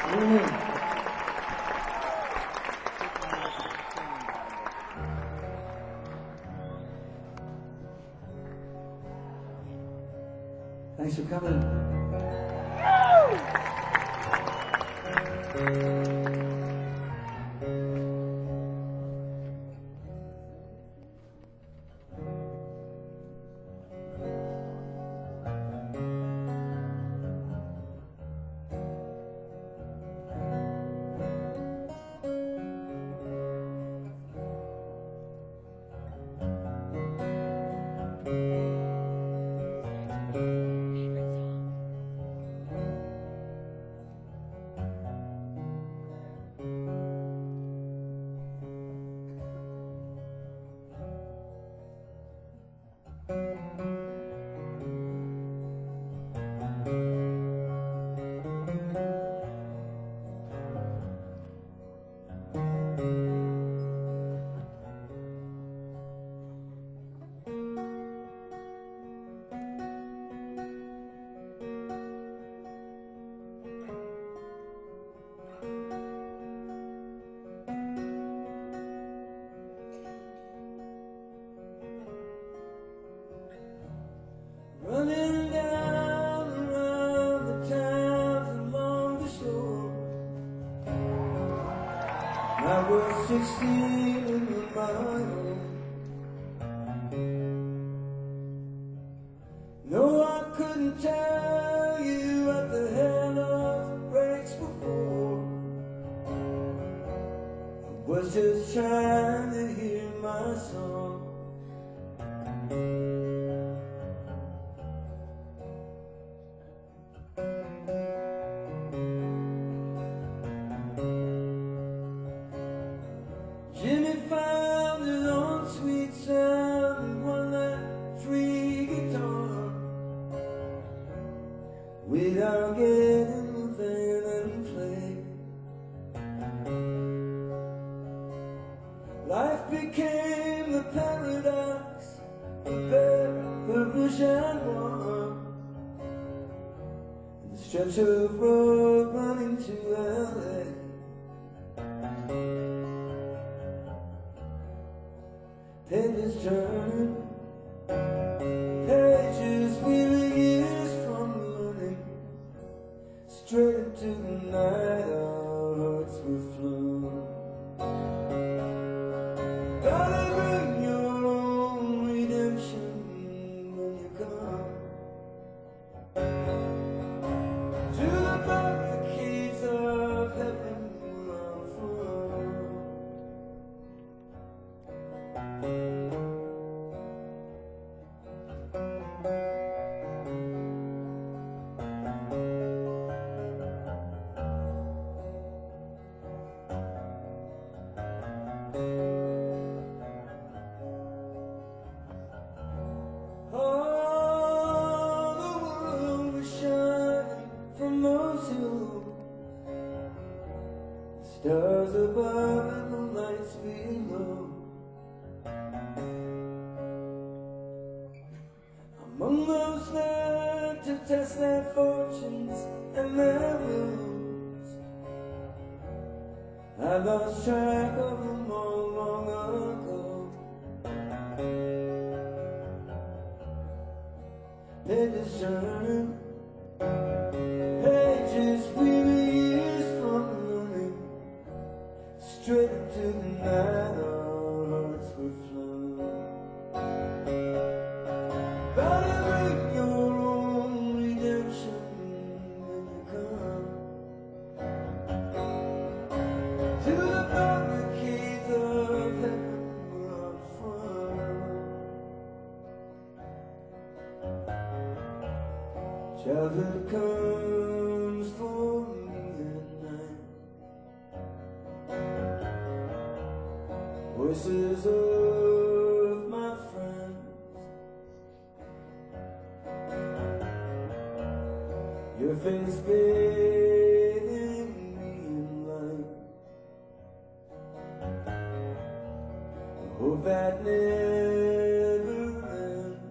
Thanks for coming. Running down around the towns along the shore. I was 16 in my home. No, I couldn't tell you what the hell of breaks before. I was just trying to hear my song. Jimmy found his own sweet sound and won that free guitar without getting the van and play. Life became the paradox, the Beverly and warm, and the stretch of road running to LA. Pages turn, pages we were years from learning, straight into the night our hearts were flown. Gotta bring your own redemption when you come to the barricades of heaven where I'm from. Oh, the world was shining from those hills, the stars above and the lights below. Among those learned to test their fortunes and their wills, I lost track of them all long ago. Pages turn, pages we were years from learning, straight into the night our hearts were flown. Gotta bring your own redemption when you come to the barricades of heaven where I'm from. Childhood comes for me at night, voices of my friends, your face bathing me in light. I hope that never ends.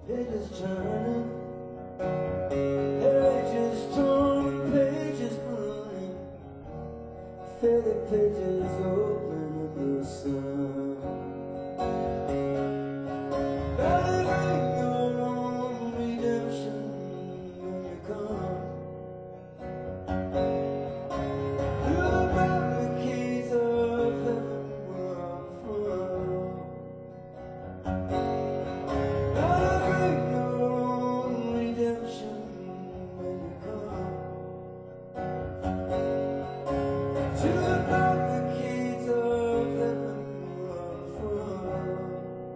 pages turning, pages torn, pages burning, faded pages open in the sun. Bring your own redemption when you come. Through the barricades of heaven where I'm from. Bring your own redemption when you come. To the barricades of heaven where I'm from.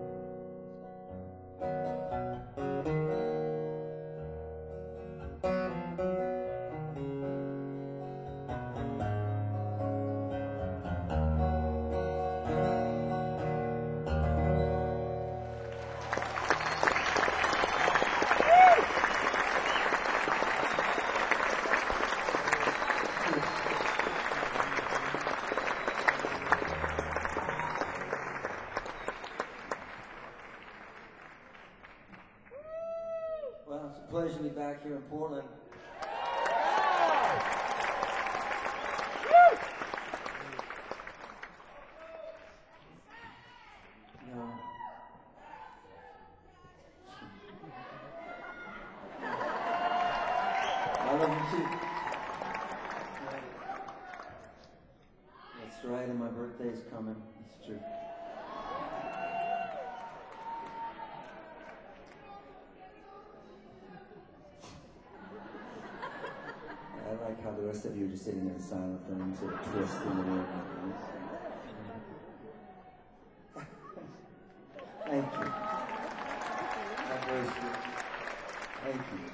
Well, it's a pleasure to be back here in Portland. No. I love you too. That's right, and my birthday's coming. It's true. I like how the rest of you are just sitting there silent and sort of twisting the word. Thank you. That was good. Thank you.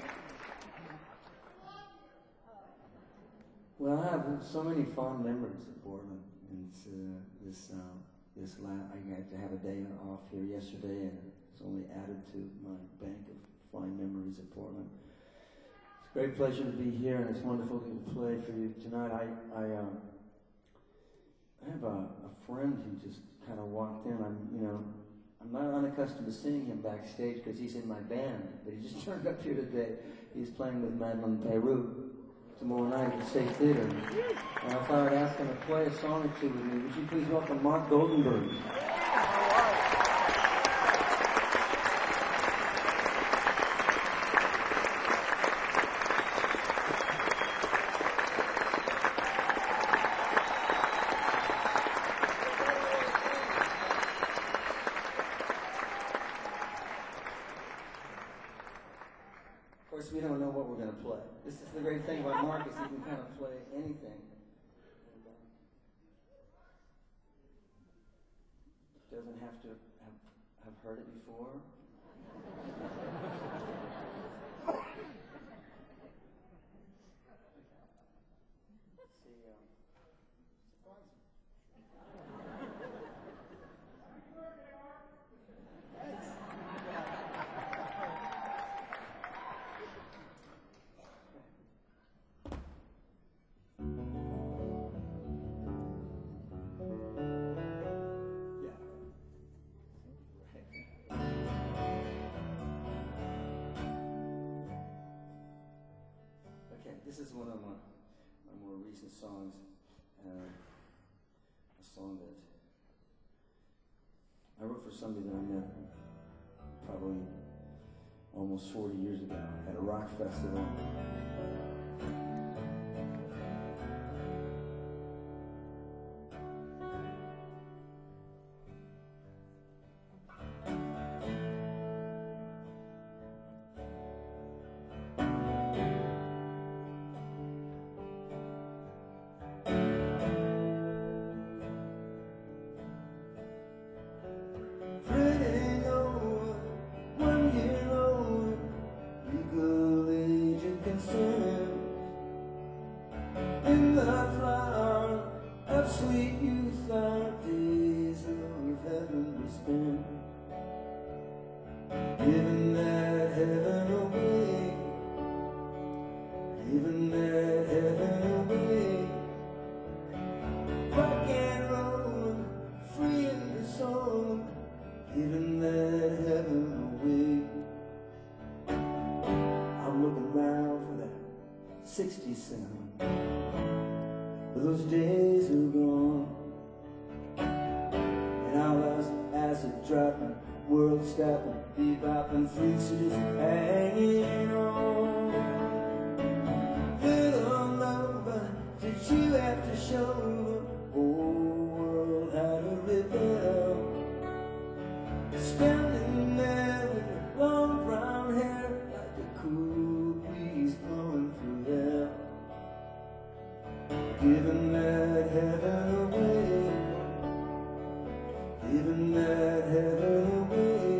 Well, I have so many fond memories of Portland, and it's, I got to have a day off here yesterday, and it's only added to my bank of fine memories of Portland. It's a great pleasure to be here, and it's wonderful to play for you tonight. I have a friend who just kind of walked in. I'm not unaccustomed to seeing him backstage because he's in my band, but he just turned up here today. He's playing with Madeleine Peyroux tomorrow night at the State Theater. And I thought I'd ask him to play a song or two with me. Would you please welcome Mark Goldenberg? Of course, we don't know what we're going to play. This is the great thing about Mark, is he can kind of play anything. Doesn't have to have heard it before. This is one of my more recent songs, a song that I wrote for somebody that I met probably almost 40 years ago at a rock festival. Sweet youth, our days of heaven we spent, giving that heaven away, giving that heaven away. Rock and roll, free in the soul, giving that heaven away. looking round for that 60 cent. But those days are gone, and all those acid dropping, world stopping, bebopping freaks are just hanging on. Little lover, did you have to show the whole world how to rebel? Standing there with your long brown hair, like a cool breeze blowing through there, giving that heaven away, giving that heaven away.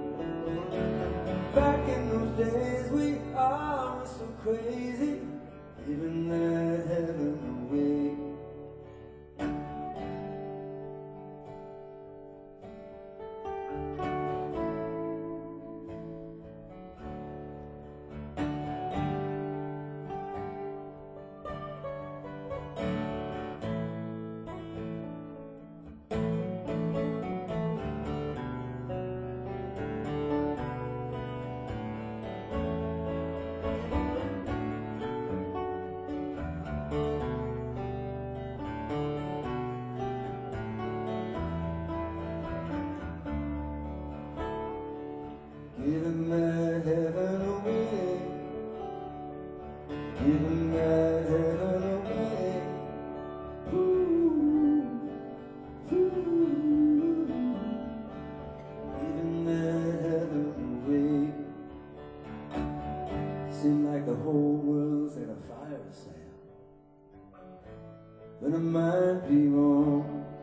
Back in those days we all were so crazy, giving that heaven away. Giving that heaven away, giving that heaven away. Ooh, ooh, giving that heaven away. Seemed like the whole world's in a fire sale, but I might be wrong.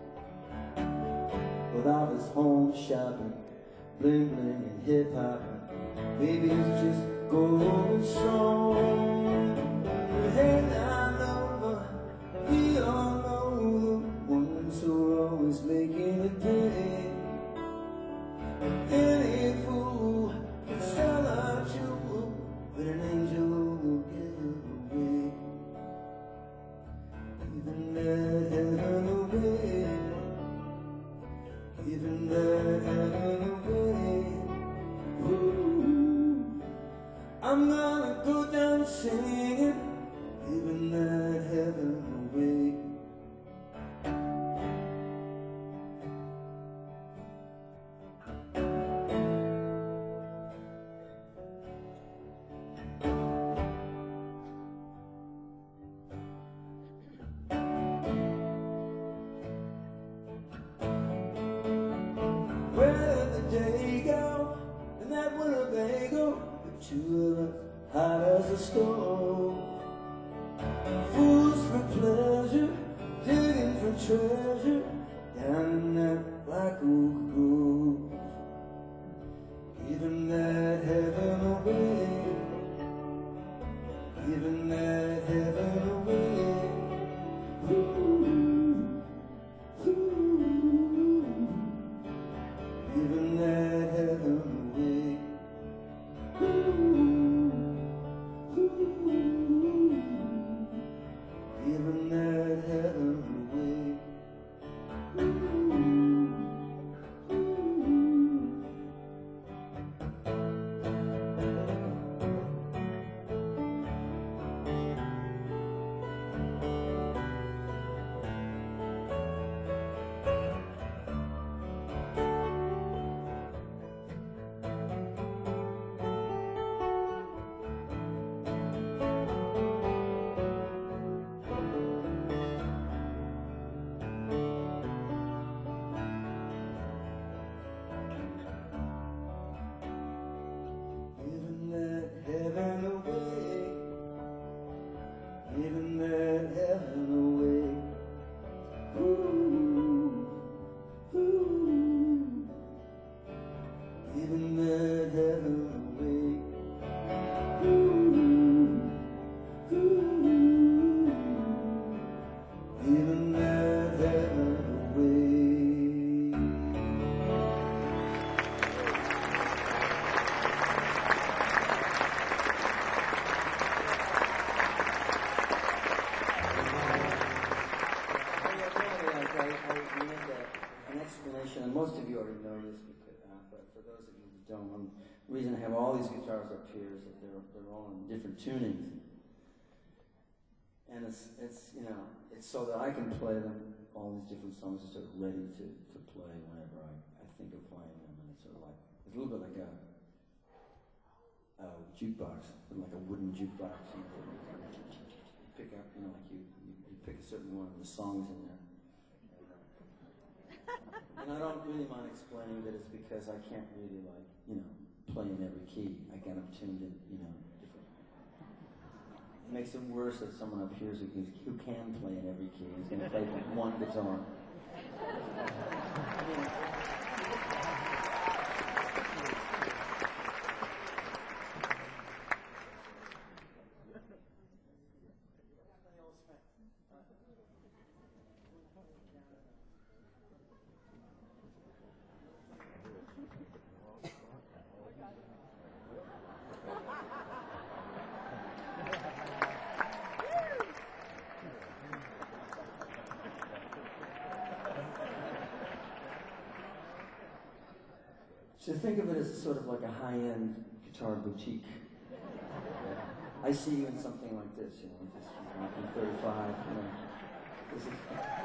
With all this home shopping, bling bling and hip hop, maybe it's just going strong. Hey now, lover, we all know the ones who are always making a day. Any fool can sell a jewel, but an angel will give it away. Giving that heaven away, giving that heaven away. Ooh, I'm gonna go down singing, giving that heaven away. Where did the day go? And that Winnebago, the two of us hot as a stove. Fools for pleasure, digging for treasure, down in that black oak grove. Giving that heaven away, giving that heaven away. Ooh, ooh, giving that heaven away. Ooh, ooh, giving that heaven away. Ooh, ooh. Giving that heaven away, giving that heaven away. Ooh, ooh, giving that heaven away. Ooh, ooh, giving that heaven away. I made an explanation, and most of you already know this, because, but for those of you who don't. The reason I have all these guitars up here is that they're all in different tunings. And it's so that I can play them, all these different songs are sort of ready to play whenever I think of playing them. And it's sort of like, it's a little bit like a jukebox, like a wooden jukebox. You pick up, like you pick a certain one of the songs in there. And I don't really mind explaining that it's because I can't really play in every key. I got them tuned in, different. It makes it worse that someone up here who can play in every key is going to play one guitar. So think of it as sort of like a high-end guitar boutique. I see you in something like this, just 35, This is...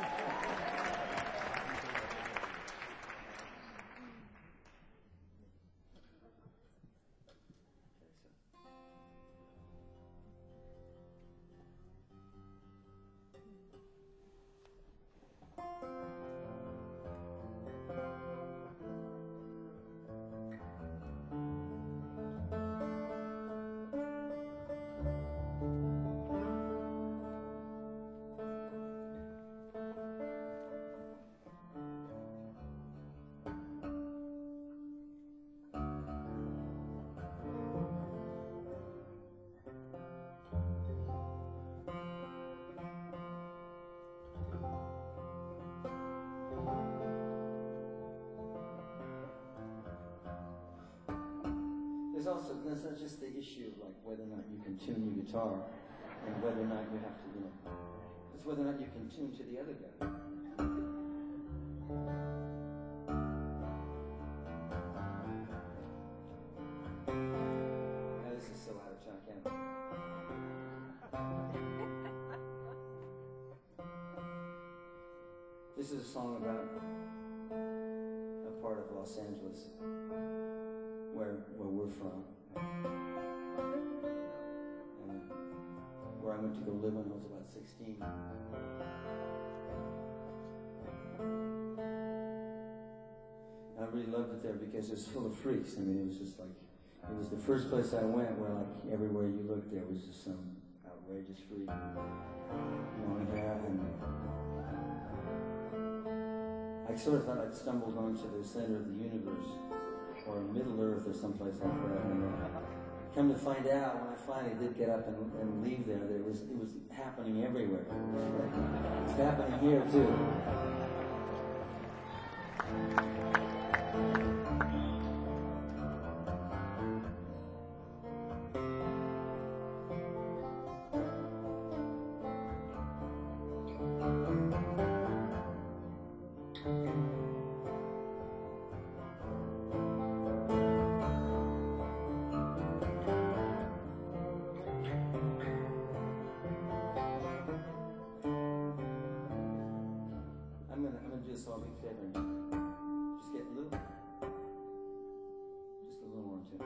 There's not just the issue of whether or not you can tune your guitar and whether or not you have to, it's whether or not you can tune to the other guy. Now this is so out of tune, I can't. This is a song about a part of Los Angeles where we're from. Where I went to go live when I was about 16. I really loved it there because it was full of freaks. I mean, it was just like, it was the first place I went where everywhere you looked there was just some outrageous freak. Long hair, and I sort of thought I'd stumbled onto the center of the universe, or Middle Earth, or someplace like that. And come to find out, when I finally did get up and leave there, it was happening everywhere. It's happening here too. So I'll be favoring. Just get a little more too.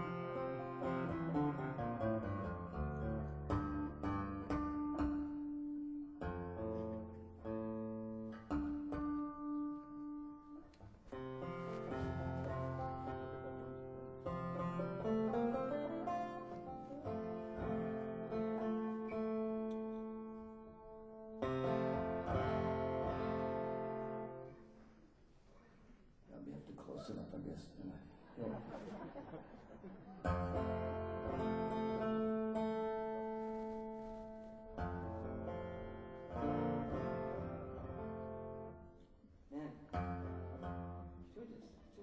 Close enough, I guess. Man, do this.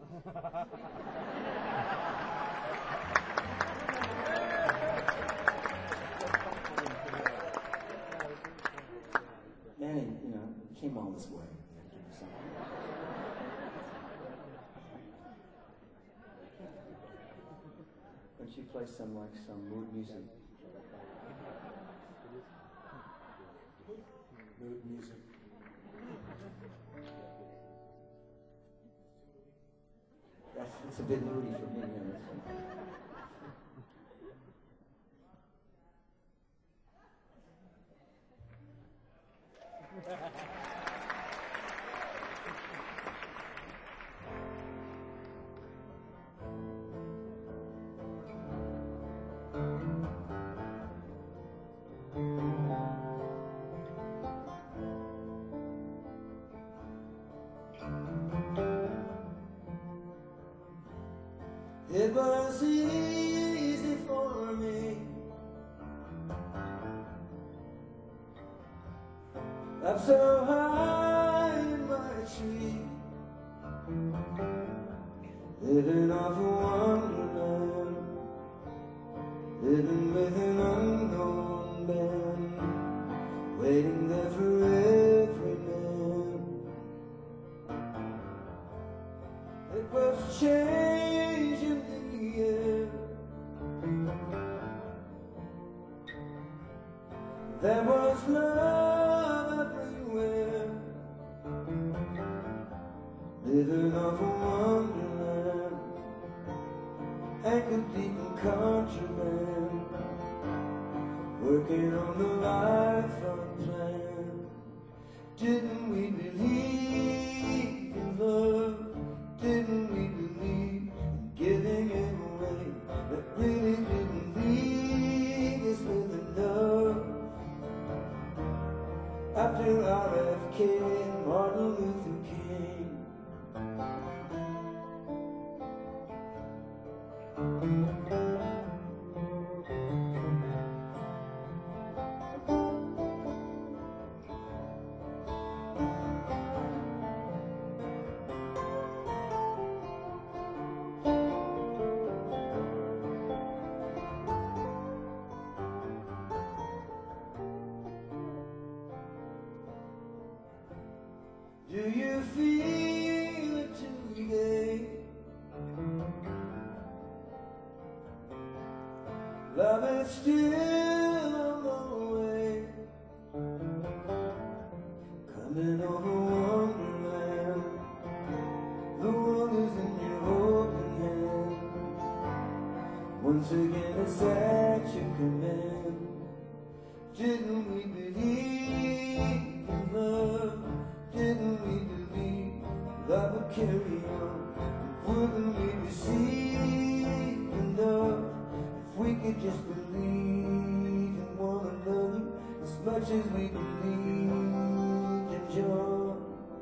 Manny, came all this way. don't you play some mood music? Mood music. It's a bit moody for me. It was easy for me up so high in my tree, living off a wonderland, living with an unknown band, waiting there for every man. It was change in the air. There was love everywhere, living off a wonderland, ankle deep in contraband, working on the lifelong plan. Didn't we believe in love? Didn't we believe in giving it away? But really didn't leave us with enough. After RFK and Martin Luther King, do you feel it today? Love is still on the way, coming over Wonderland. The world is in your open hand. Once again it's at your command. Didn't we believe in love? Didn't we believe love would carry on? Wouldn't we receive enough if we could just believe in one another as much as we believed in John?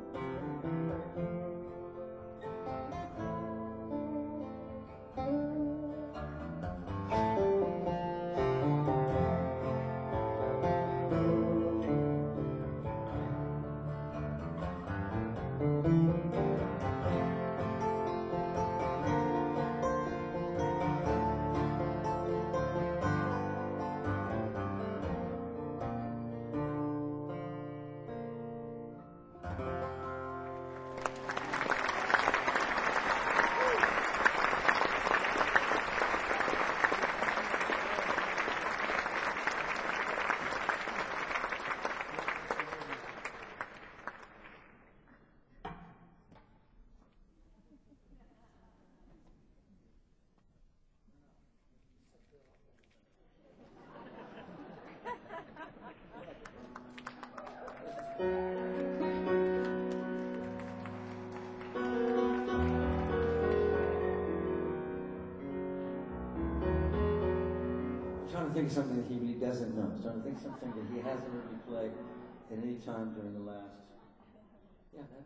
I'm trying to think of something that he really doesn't know. I'm trying to think of something that he hasn't really played at any time during the last. Yeah, that.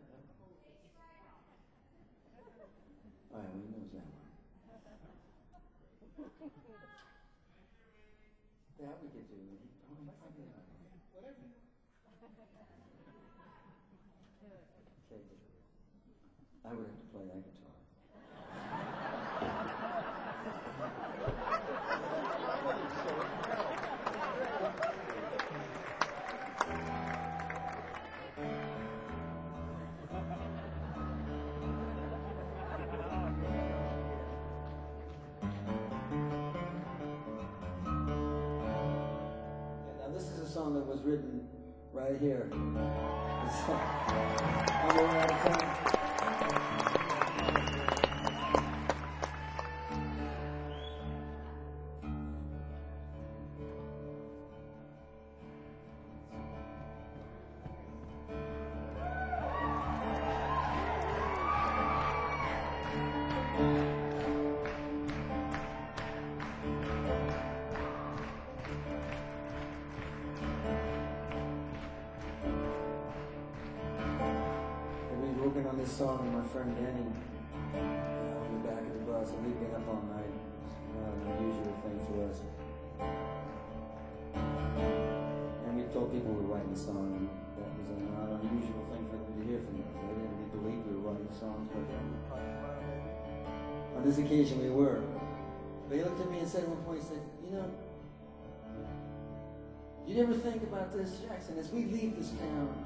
Oh, yeah, well, he knows that one. That we could do. Whatever. Okay. I would have to play that guitar. song that was written right here. I'm running out of time. Working on this song with my friend Danny on the back of the bus, and we've been up all night. Not an unusual thing for us. And we told people we were writing the song, and that was not an unusual thing for them to hear from us. They didn't really believe we were writing songs, but on this occasion we were. But he looked at me and said at one point, he said, you know, you never think about this, Jackson, as we leave this town,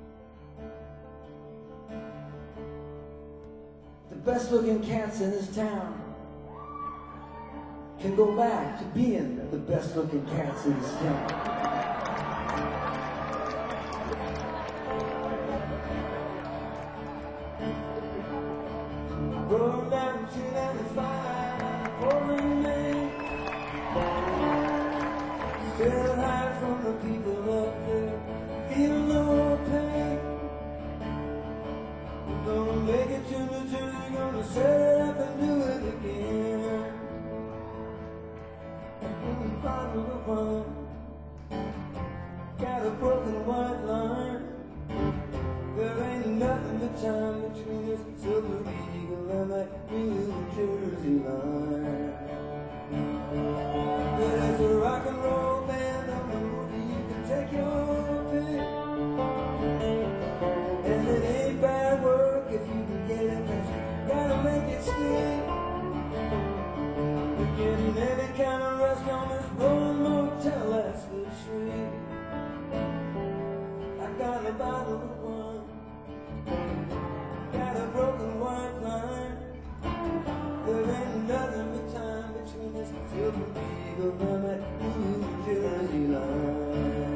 the best looking cats in this town can go back to being the best looking cats in this town. Roll down to 95, pouring rain, still high from the people up there, feel no pain. Gonna make it to New Jersey, gonna set it up and do it again. Bottle of wine, got a broken white line. There ain't nothing but time between this Silver Eagle and that New Jersey line. There's a rock and roll band on the movie, you can take your pick. And it ain't bad work if you can get it, but you gotta make it stick. We're getting any kind of rest on this rolling motel, that's the trick. I got a bottle of wine, got a broken white line. There ain't nothing but time between this Silver Eagle and that New Jersey line.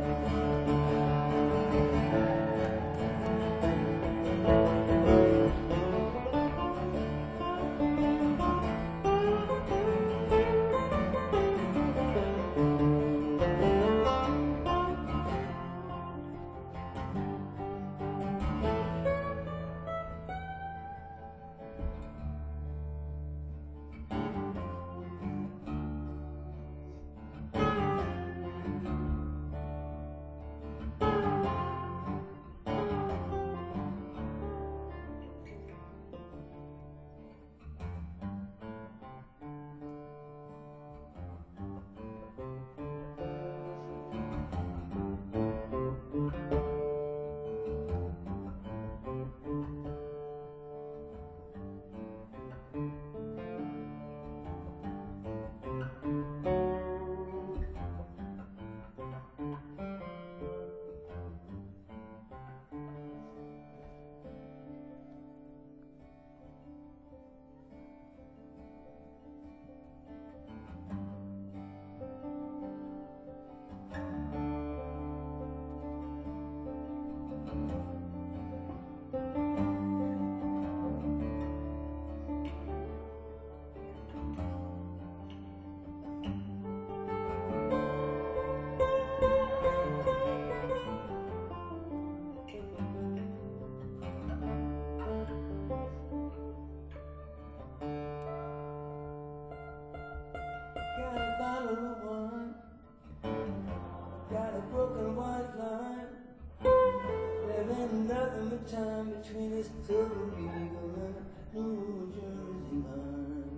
Time between this Silver Eagle and New Jersey line.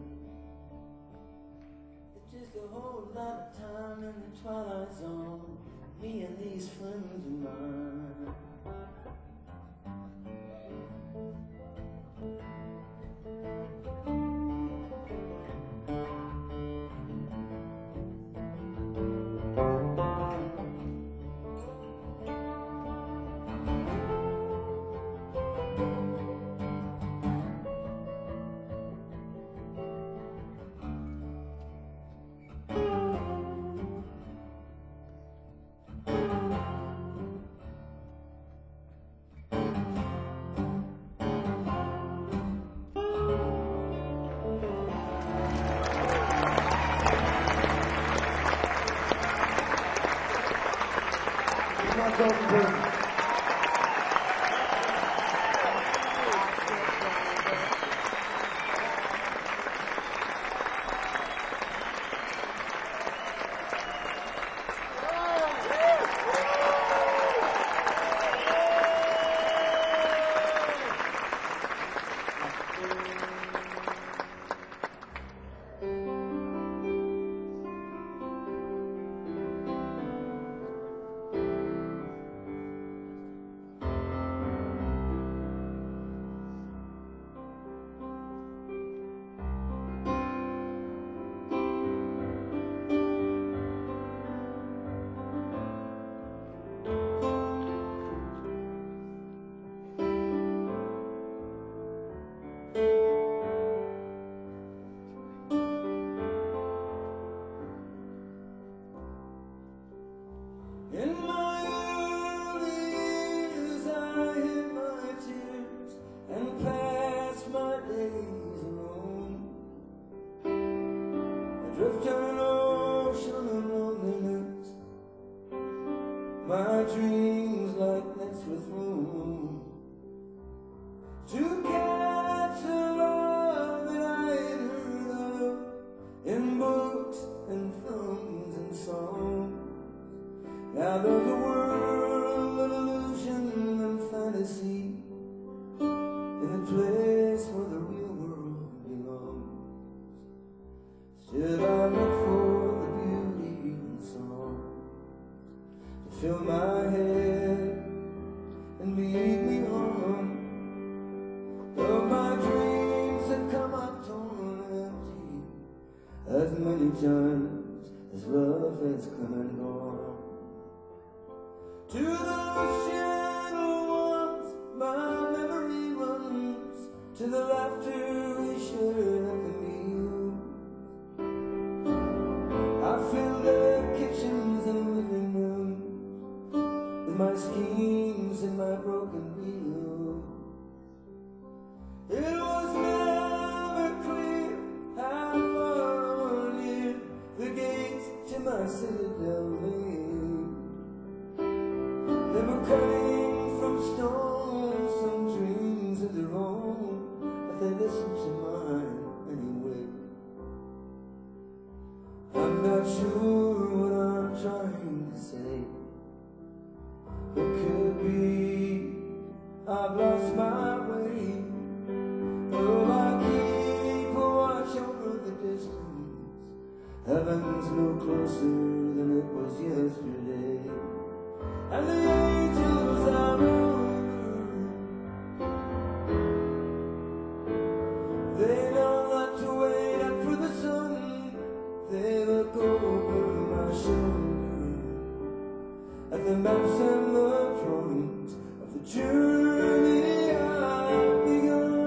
It's just a whole lot of time in the twilight zone, me and these friends of mine. drifting an ocean of loneliness. My dreams like nets with room to catch the love that I had heard of in books and films and songs. Now there's a world of illusion and fantasy in a place where the real world belongs. Still I look for the beauty in song to fill my head and lead me on. Though my dreams have come up torn empty as many times as love has come and gone. To those shadow ones my memory runs, to the laughter we shared at the meal. I filled their kitchens and living rooms with my schemes and my broken wheel. It was never clear how far or near the gates to my citadel lay. They were cutting from stone some dreams of their own, but they listened to mine anyway. I'm not sure what I'm trying to say. It could be I've lost my way. Oh, I keep a watch over the distance. Heaven's no closer than it was yesterday. And the angels are over. They know not to wait up for the sun. They look over my shoulder at the maps and the drawings of the journey I've begun.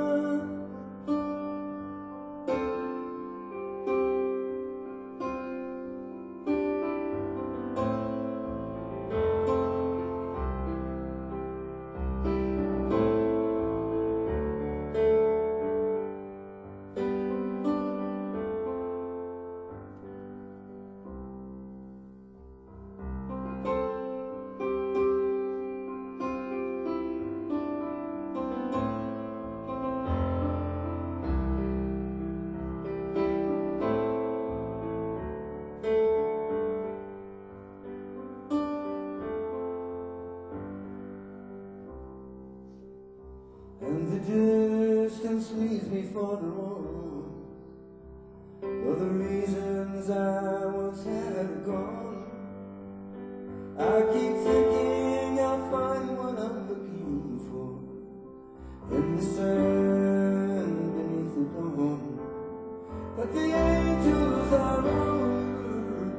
And the distance leads me farther on, for the reasons I once had gone. I keep thinking I'll find what I'm looking for in the sand beneath the dawn. But the angels are over.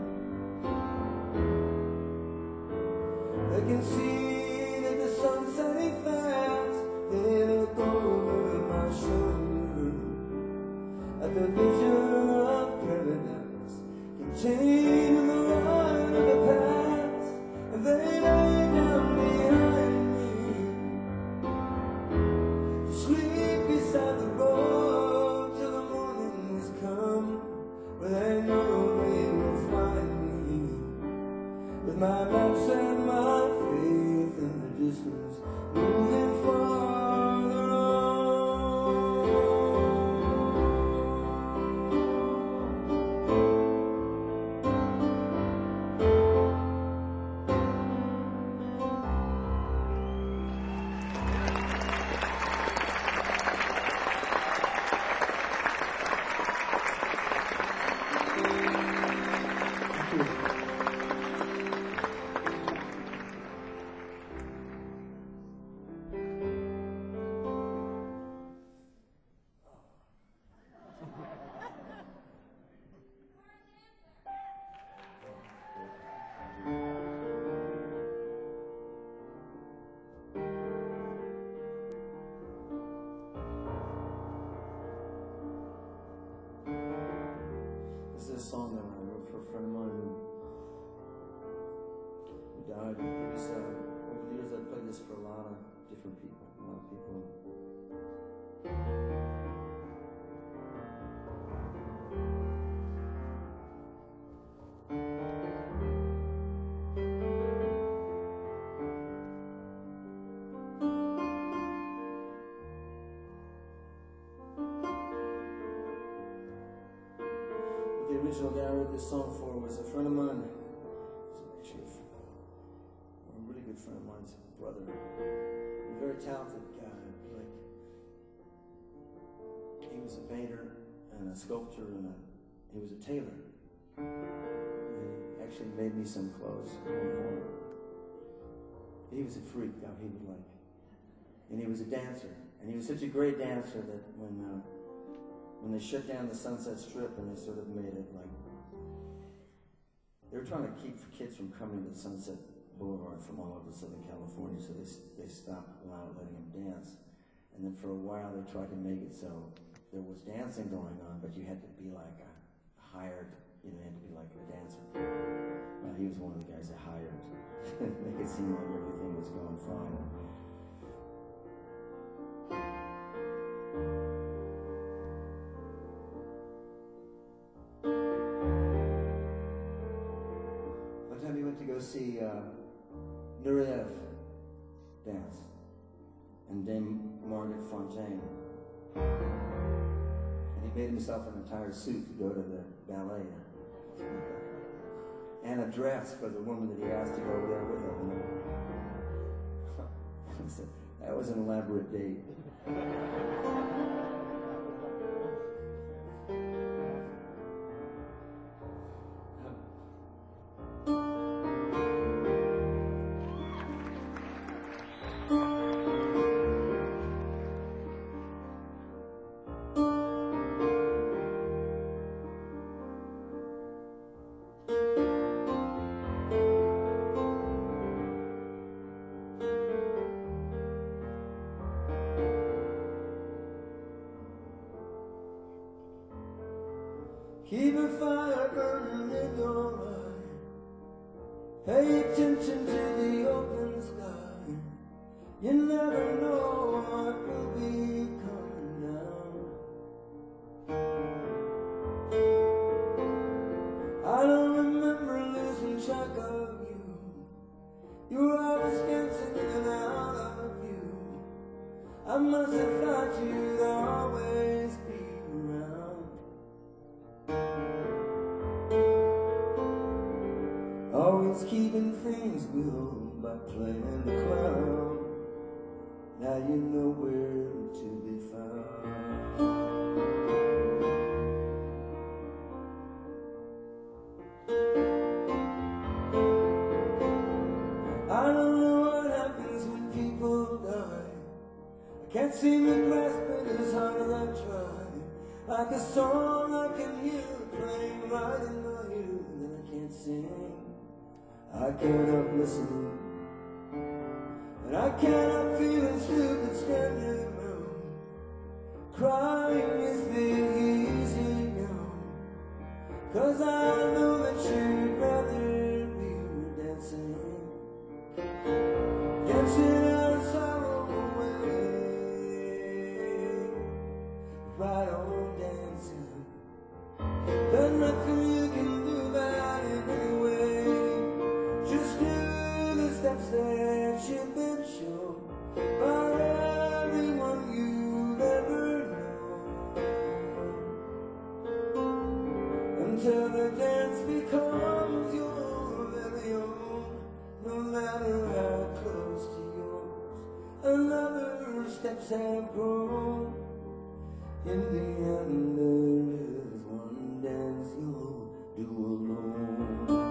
They can see that the sun's setting fast. They look over my shoulder at the vision of paradise contained in the light of the past. And they lay down behind me to sleep beside the road till the morning has come, where they know they will find me with my maps and my faith in the distance, moving farther on. This is a song that I wrote for a friend of mine who died. Over the years, I've played this for a lot of different people. A lot of people. The original guy I wrote this song for was a friend of mine. He's actually a really good friend of mine's brother. A very talented guy. Like, he was a painter and a sculptor and he was a tailor. And he actually made me some clothes. He was a freak, how he would like. And he was a dancer. And he was such a great dancer that when they shut down the Sunset Strip and they sort of made it like, they were trying to keep kids from coming to Sunset Boulevard from all over Southern California, so they stopped letting them dance. And then for a while they tried to make it so there was dancing going on, but you had to be like a hired, you had to be like a dancer. Well, he was one of the guys that hired to make it seem like everything was going fine. To go see Nureyev dance and Dame Margaret Fontaine. And he made himself an entire suit to go to the ballet. And a dress for the woman that he asked to go there with him. That was an elaborate date. Keep a fire burning in your mind. Pay attention to the open sky. You never know what will be coming down. I don't remember losing track of you. You were always dancing in and out of you. I must have thought you'd always be around. Always keeping things real by playing the clown. Now you know where to be found. I don't know what happens when people die. I can't seem to grasp it as hard as I try. Like a song I can hear playing right in my ear, and I can't sing. I can't help listening, and I cannot feel it stupid standing around. Crying is the easy now, 'cause I know that you'd rather be dancing, dancing our sorrow away. Right on dancing, there's nothing you can do about it anyway. Just do the steps that you've been shown by everyone you've ever known, until the dance becomes your very own. No matter how close to yours another steps have grown, in the end there is one dance you'll do alone.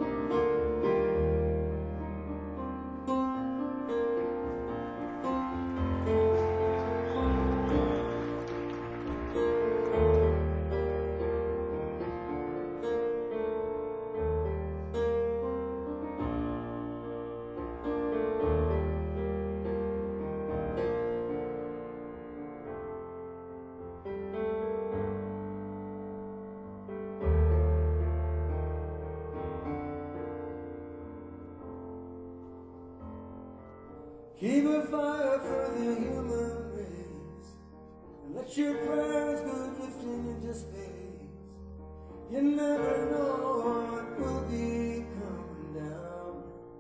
Keep a fire for the human race, and let your prayers go drifting into space. You never know what will be coming down.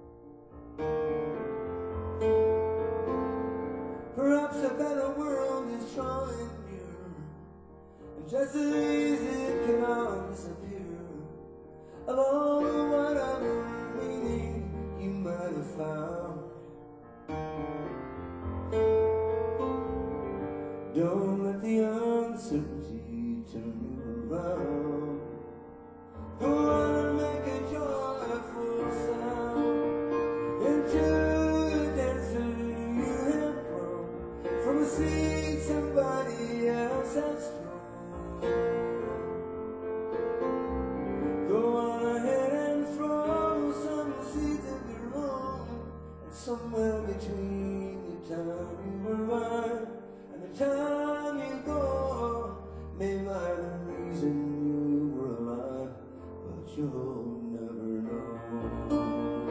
Perhaps a better world is drawing near, and just as easy it can all disappear. of all the whatever meaning you might have found. Don't let the uncertainty turn you around. Go on and make a joyful sound into the dancer you have grown from a seed somebody else has thrown. Go on ahead and throw some seeds of your own, and somewhere between the time you arrive and the time you go may lie the reason you were alive, but you'll never know.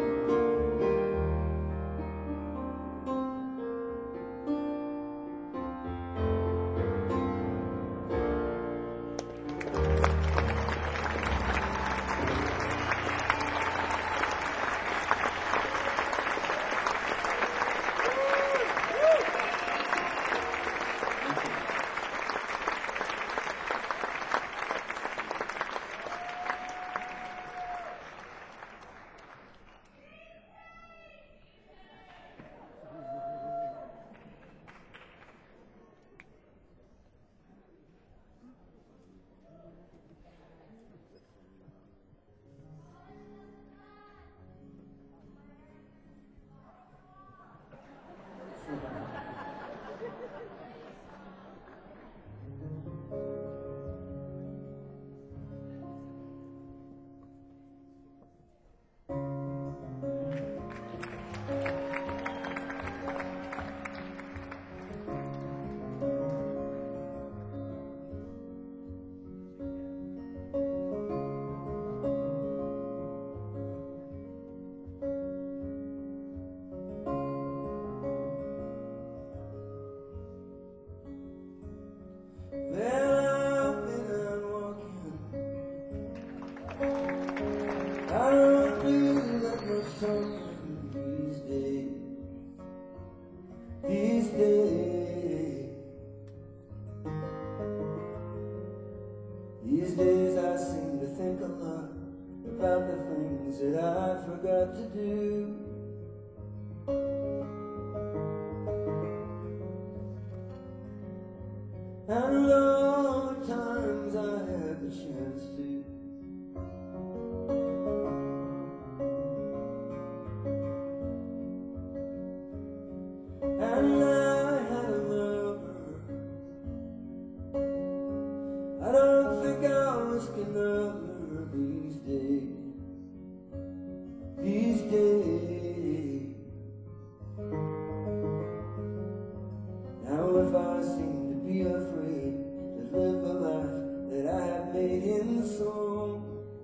These days I seem to think a lot about the things that I forgot to do. And all the times I had the chance to. And I had a lover. I don't think I'll risk another these days. These days. Now if I seem to be afraid to live the life that I have made in song,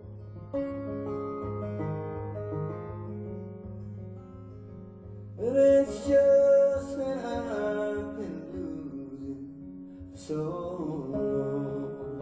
but it's just that I've been losing for so long.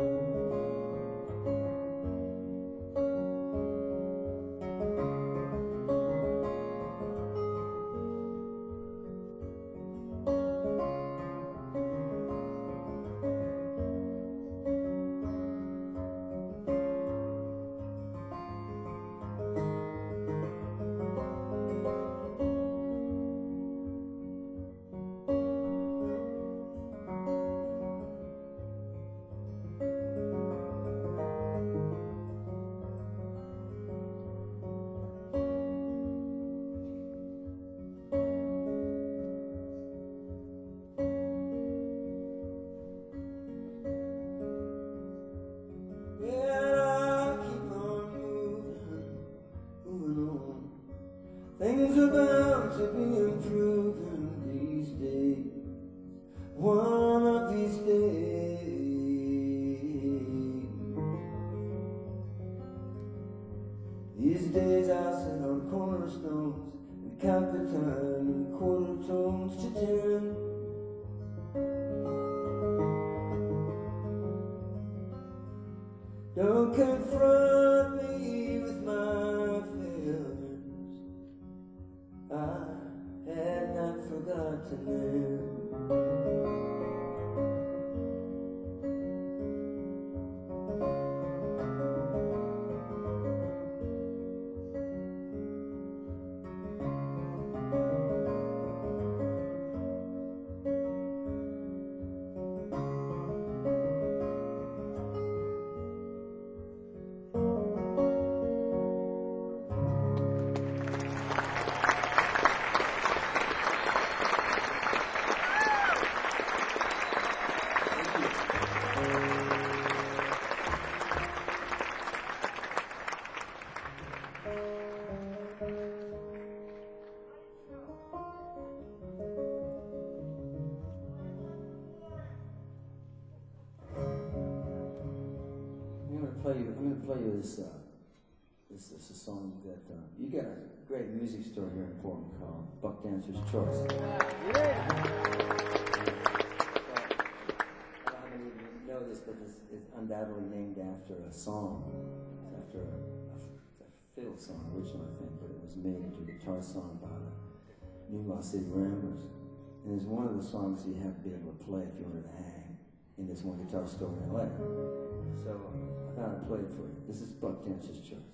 Things are bound to be improving these days, one of these days. These days I sit on cornerstones and count the time in quarter tones to 10. Don't confront me with my failures, I had not forgotten them. gonna play you this. This is a song that you got a great music store here in Portland called Buck Dancer's Choice. Yeah. I don't know if you know this, but it's undoubtedly named after a song. It's after a fiddle song originally, I think, but it was made into a guitar song by the New Lost City Ramblers. And it's one of the songs you have to be able to play if you wanted to hang in this one guitar store in LA. So I thought I'd play it for you. This is Buck Dancer's Choice.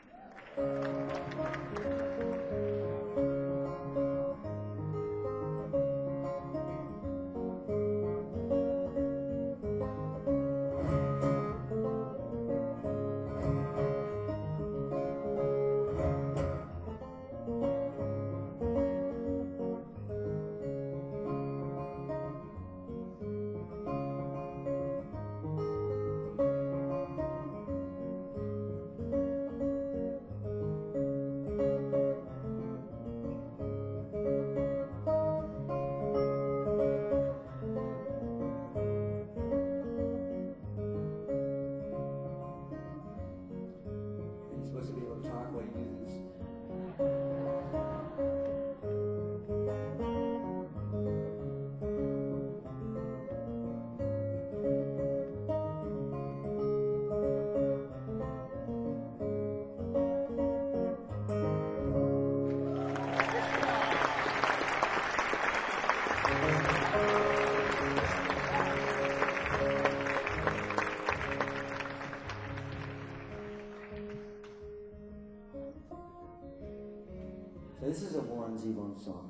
So this is a Warren Zevon song.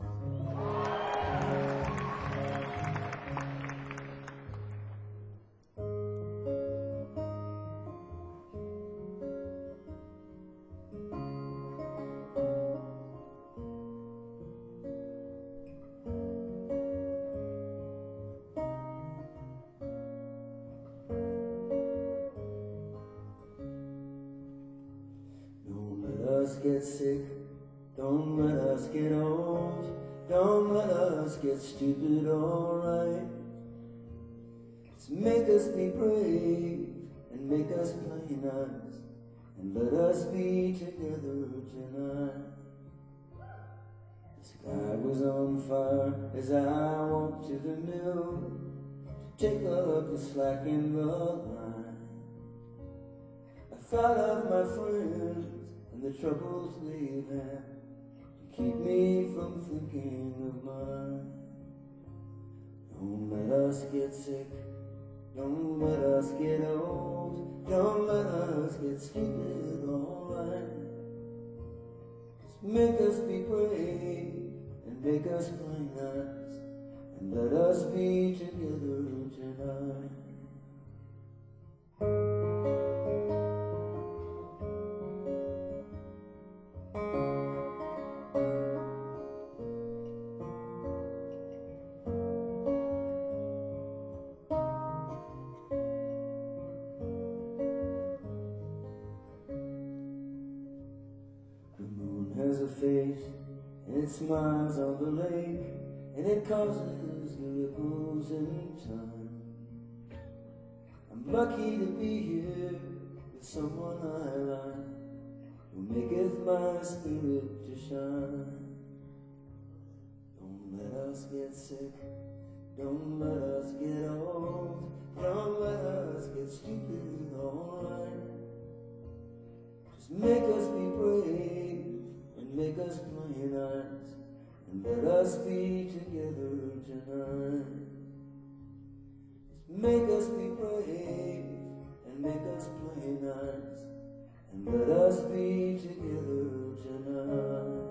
Don't let us get sick. Don't let us get old, don't let us get stupid, alright. Just make us be brave and make us play nice, and let us be together tonight. The sky was on fire as I walked to the mill to take up the slack in the line. I thought of my friends and the troubles they've had, keep me from thinking of mine. Don't let us get sick, don't let us get old, don't let us get stupid, alright. Just make us be brave and make us play nice, and let us be together tonight. Has a face, and it smiles on the lake, and it causes the ripples in time. I'm lucky to be here with someone I like, who maketh my spirit to shine. Don't let us get sick, don't let us get old, don't let us get stupid, alright. Just make us be brave, make us play nice, and let us be together tonight. Just make us be brave, and make us play nice, and let us be together tonight.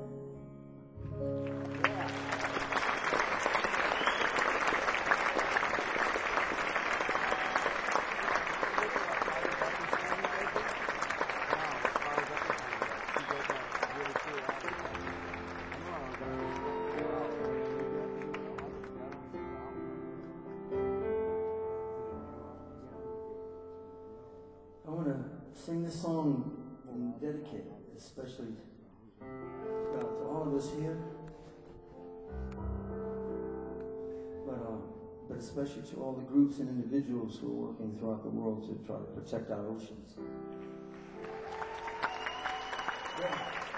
I want to sing this song and dedicate it, especially to all of us here. But but especially to all the groups and individuals who are working throughout the world to try to protect our oceans. Yeah.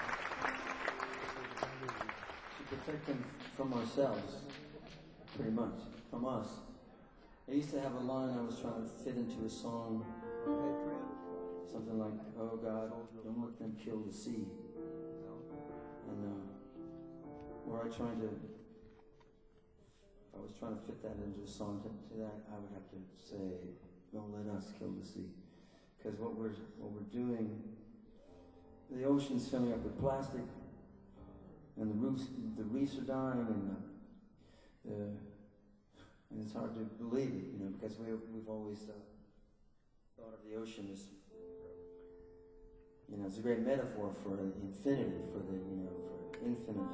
To protect them from ourselves, pretty much, from us. I used to have a line I was trying to fit into a song, something like, "Oh God, don't let them kill the sea." And where I tried to, if I was trying to fit that into a song to that, I would have to say, "Don't let us kill the sea," because what we're doing, the ocean's filling up with plastic, and the reefs are dying, and it's hard to believe it, because we've always thought of the ocean as, it's a great metaphor for infinity, for infinite.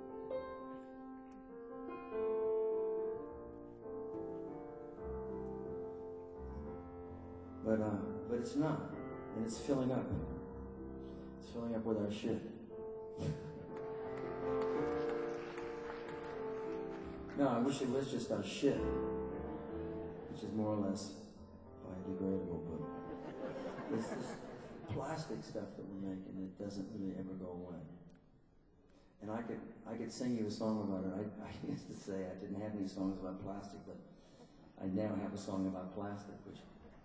But it's not, and it's filling up. It's filling up with our shit. No, I wish it was just our shit, which is more or less biodegradable, but it's this plastic stuff that we're making that doesn't really ever go away. And I could sing you a song about it. I used to say I didn't have any songs about plastic, but I now have a song about plastic, which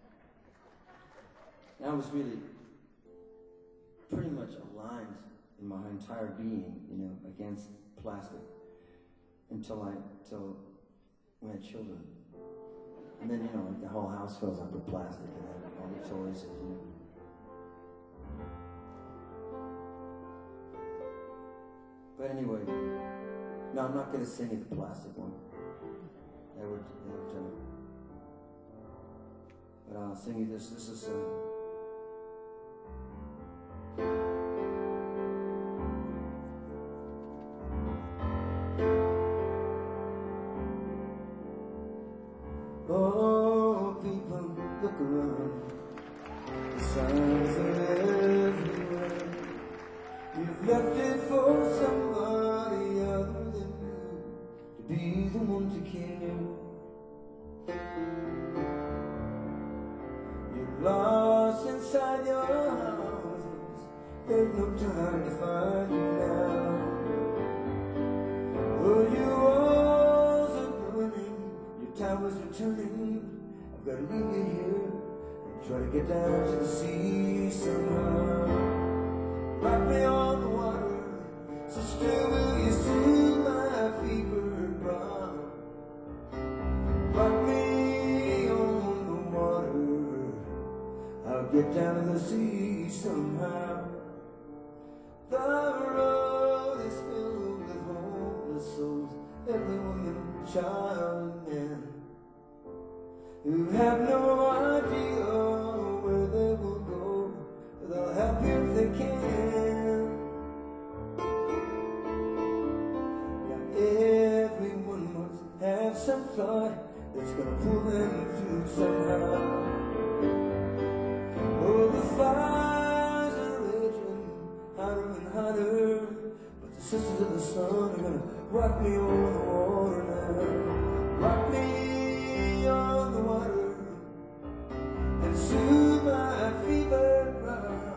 I was really pretty much aligned in my entire being, against plastic until we had children. And then, the whole house fills up with plastic and then all the toys and, But anyway, no, I'm not going to sing you the plastic one. But I'll sing you this. This is oh, people, look around. The signs are everywhere. You've left it for somebody other than you to be the one to care. You're lost inside your houses. There's no time to find you now. Oh, your walls are burning, your towers are turning. I've got to leave you here and try to get down to the sea somehow. Rock me on the water, sister, will you soothe my fever brow? Rock me on the water, I'll get down to the sea somehow. The road is filled with homeless souls, every woman, child, and man, who have no idea where they will go, but they'll help you if they can. Now everyone must have some thought that's gonna pull them through somehow. Oh, the fires are raging hotter and hotter, but the sisters of the sun are gonna rock me on the water now. Rock me on the water and soothe my fever brow.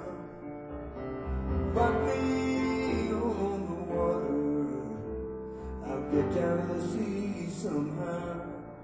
Rock me on the water, I'll get down to the sea somehow.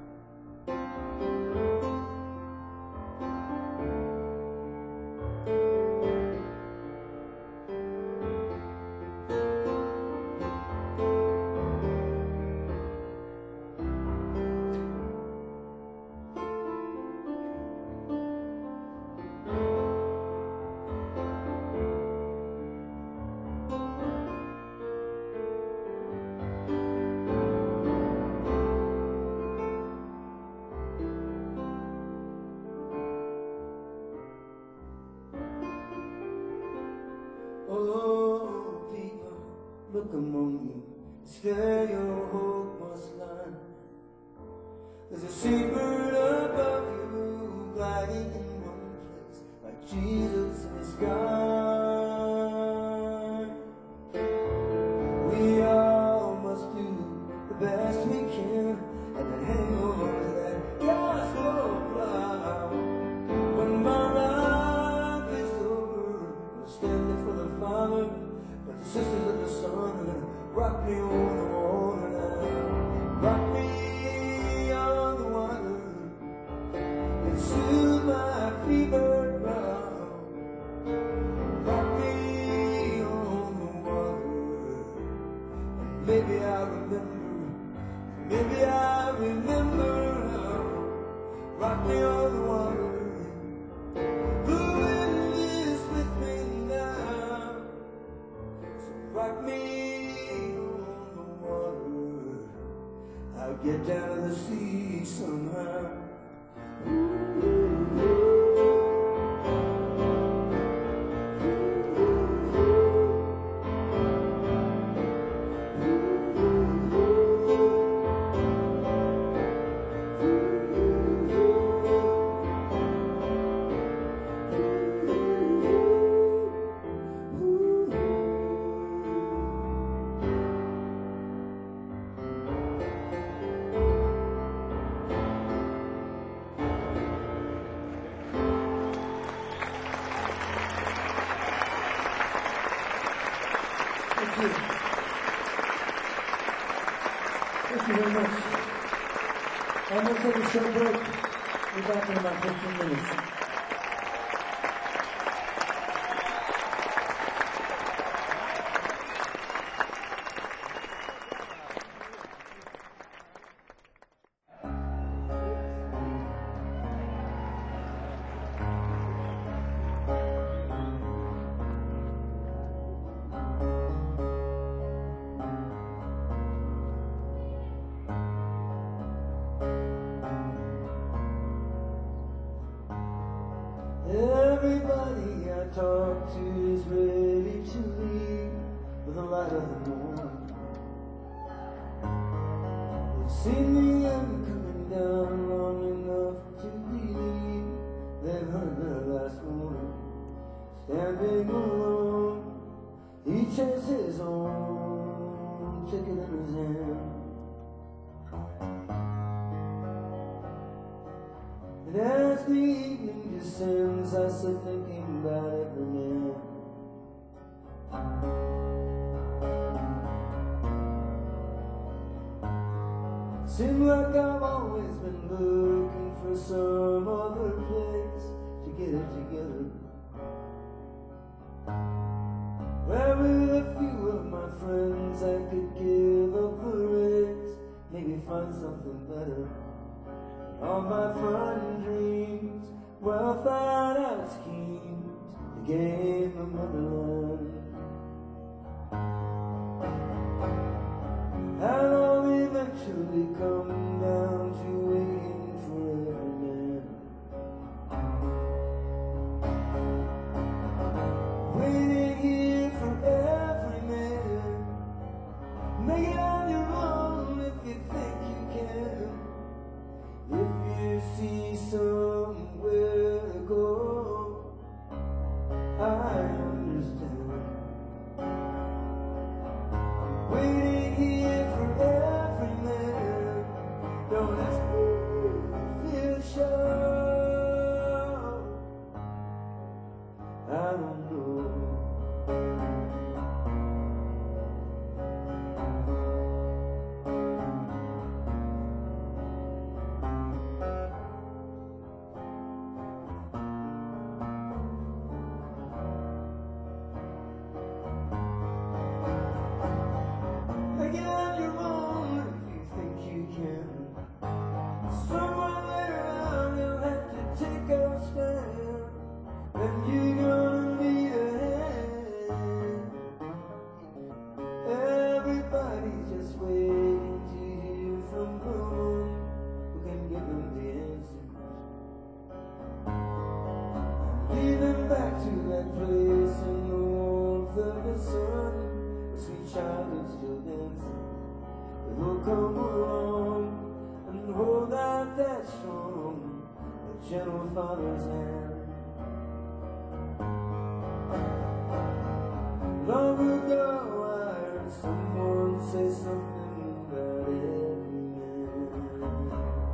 Oh, people, look among you, it's there your hope must lie. There's a seabird above you, gliding in one place, like Jesus in the sky. We all must do the best we can, and then hang on to you. Thank you very much. I'm going to take a short break. Be back in about 15 minutes. Everybody I talk to is ready to leave with the light of the morning. They've seen the end coming down long enough to believe they've heard the last warning. Standing alone, each has his own ticket in his hand. And as the evening descends, I sit thinking about every man. Seems like I've always been looking for some other place to get it together, where with a few of my friends I could give up the race, maybe find something better. All my fun dreams, well thought out schemes, the game of motherland, have all eventually come down to waiting for every man. Waiting here for every man. Make it on your own if you think you can. If you see somewhere to go, I understand. Waiting here for every man. Don't ask me if you sure. I don't know. Gentle father's hand. Long ago I heard someone say something about every man.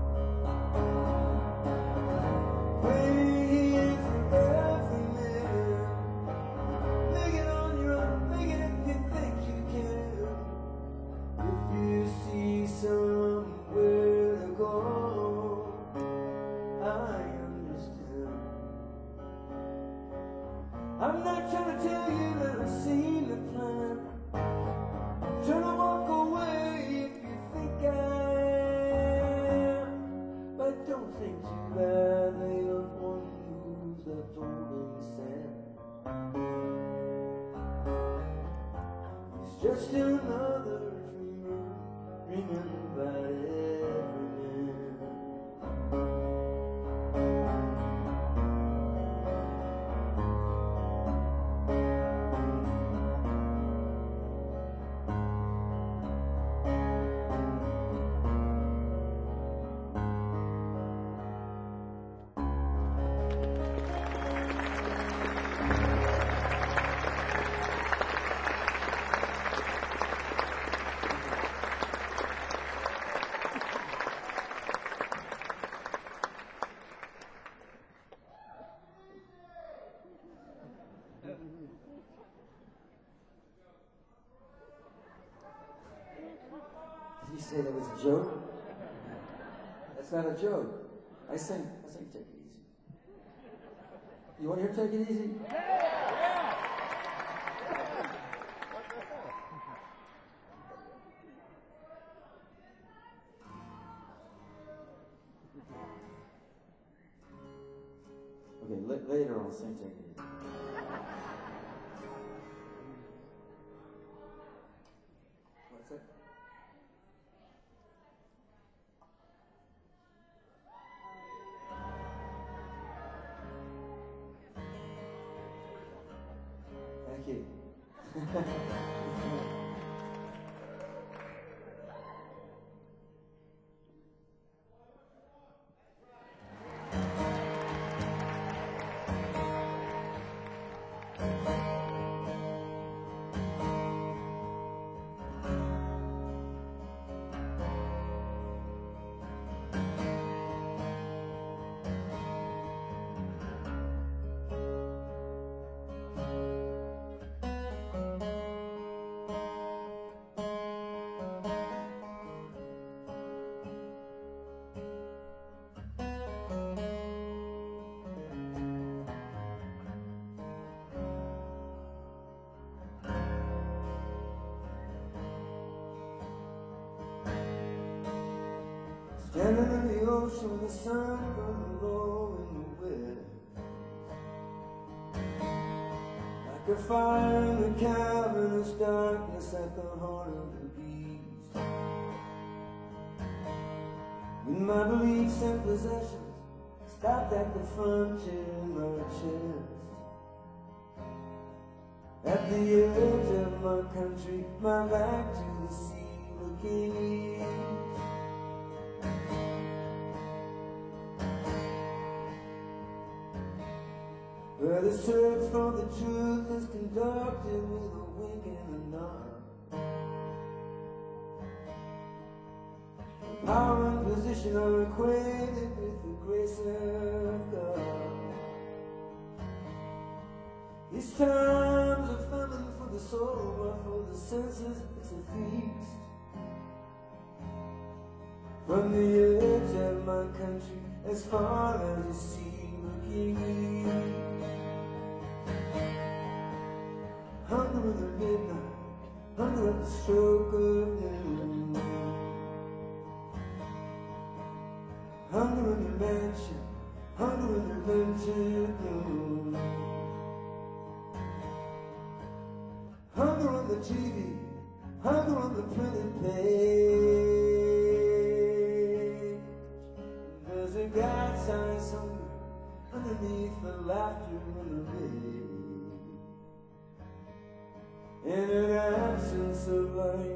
Waiting here for every man. Make it on your own, make it if you think you can. If you see somewhere to go, I understand. I'm not trying to tell you that I've seen the plan. Trying to walk away if you think I am. But don't think too badly of one who's left holding sand. He's just another dreamer, dreaming about every man. You say that was a joke? That's not a joke. I sing Take It Easy. You want to hear Take It Easy? Okay, later I'll sing Take It Easy. What's that? Thank you. Standing in the ocean, the sun burning low in the west. Like a fire in the cavernous darkness at the heart of the beast. With my beliefs and possessions stopped at the frontier in my chest. At the edge of my country, my back to the sea, looking east. Where the search for the truth is conducted with a wink and a nod. Power and position are equated with the grace of God. These times are famine for the soul, but for the senses it's a feast. From the edge of my country, as far as you see, looking east. Hunger in the midnight, hunger at the stroke of noon. Hunger in the mansion, hunger in the ventured gloom. Hunger on the TV, hunger on the printed page. There's a God-sized hunger underneath the laughter and the rage. In an absence of light,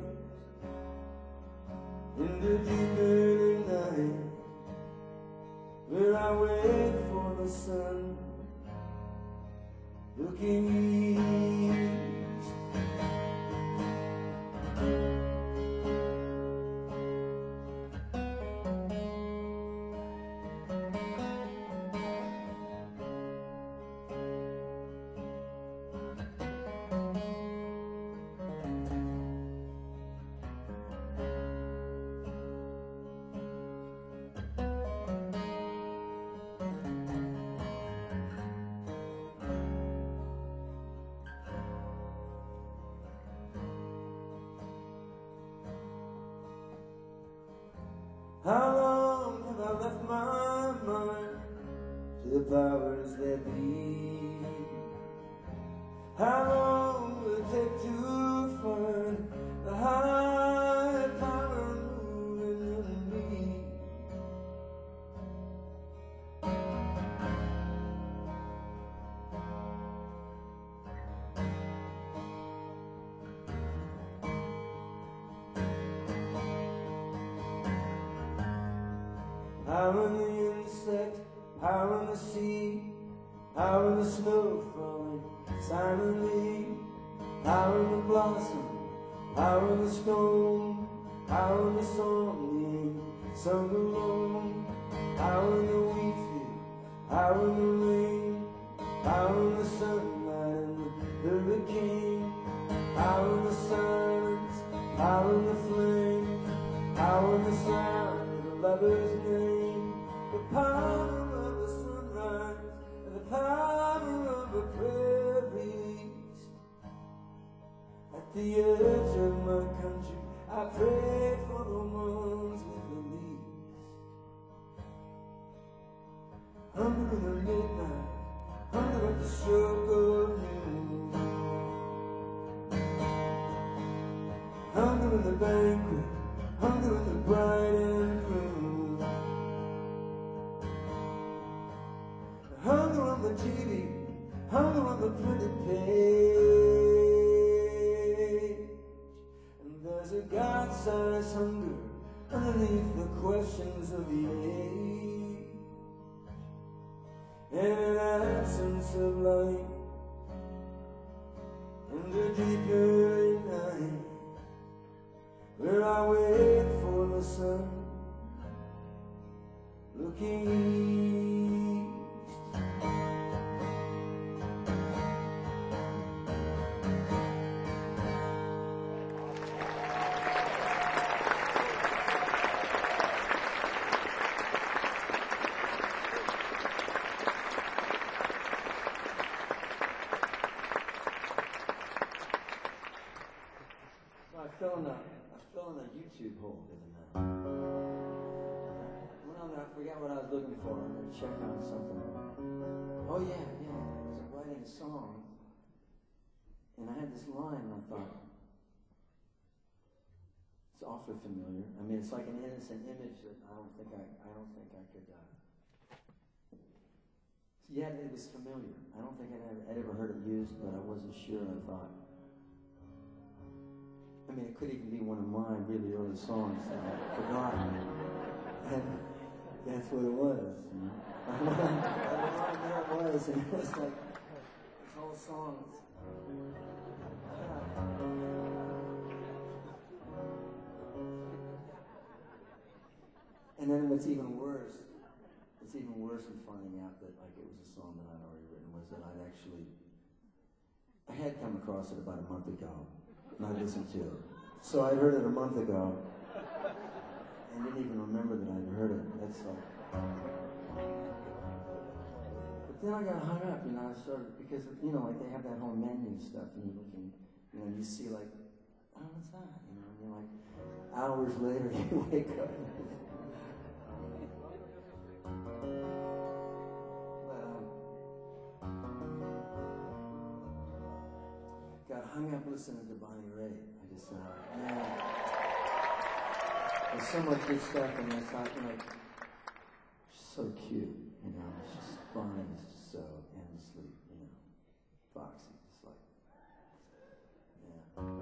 in the deep early night, where I wait for the sun, looking east. How long have I left my mind to the powers that be? How long will it take to find the higher power moving in me? Power in the insect, power in the sea, power in the snow falling silently, power in the blossom, power in the stone, power in the song being sung alone, power in the wheat field, power in the rain, power in the sunlight and the hurricane, power in the silence, power in the flame, lover's name, the power of the sunrise, and the power of the prairies. At the edge of my country, I pray for the ones with the least. Under the midnight, under the stroke of noon, under the banquet, under the bride and groom, hunger on the TV, hunger on the printed page, and there's a God-sized hunger underneath the questions of the age, and an absence of light, and a deeper night, where I wait for the sun, looking east. So I fell in a YouTube hole the other night. Went on there, I forgot what I was looking for. I'm going to check on something. Oh yeah. I was writing a song, and I had this line, and I thought, it's awfully familiar. I mean, it's like an innocent image that I don't think I could. Yeah, it was familiar. I don't think I'd ever heard it used, but I wasn't sure. And I thought, I mean, it could even be one of my really early songs that I forgot. And that's what it was. You know? There it was, and it was like this whole song. And then what's even worse than finding out that like it was a song that I'd already written was that I had come across it about a month ago. And I listened to it. So I heard it a month ago and didn't even remember that I'd heard it. That's like. But then I got hung up, I started, because, like they have that whole menu stuff, and you're looking, you see like, oh, what's that? And you're like, hours later you wake up. Got hung up listening to Bonnie Raitt. I just thought, man, there's so much good stuff, and I thought, she's so cute, it's just Bonnie is just so endlessly, foxy, just like, yeah.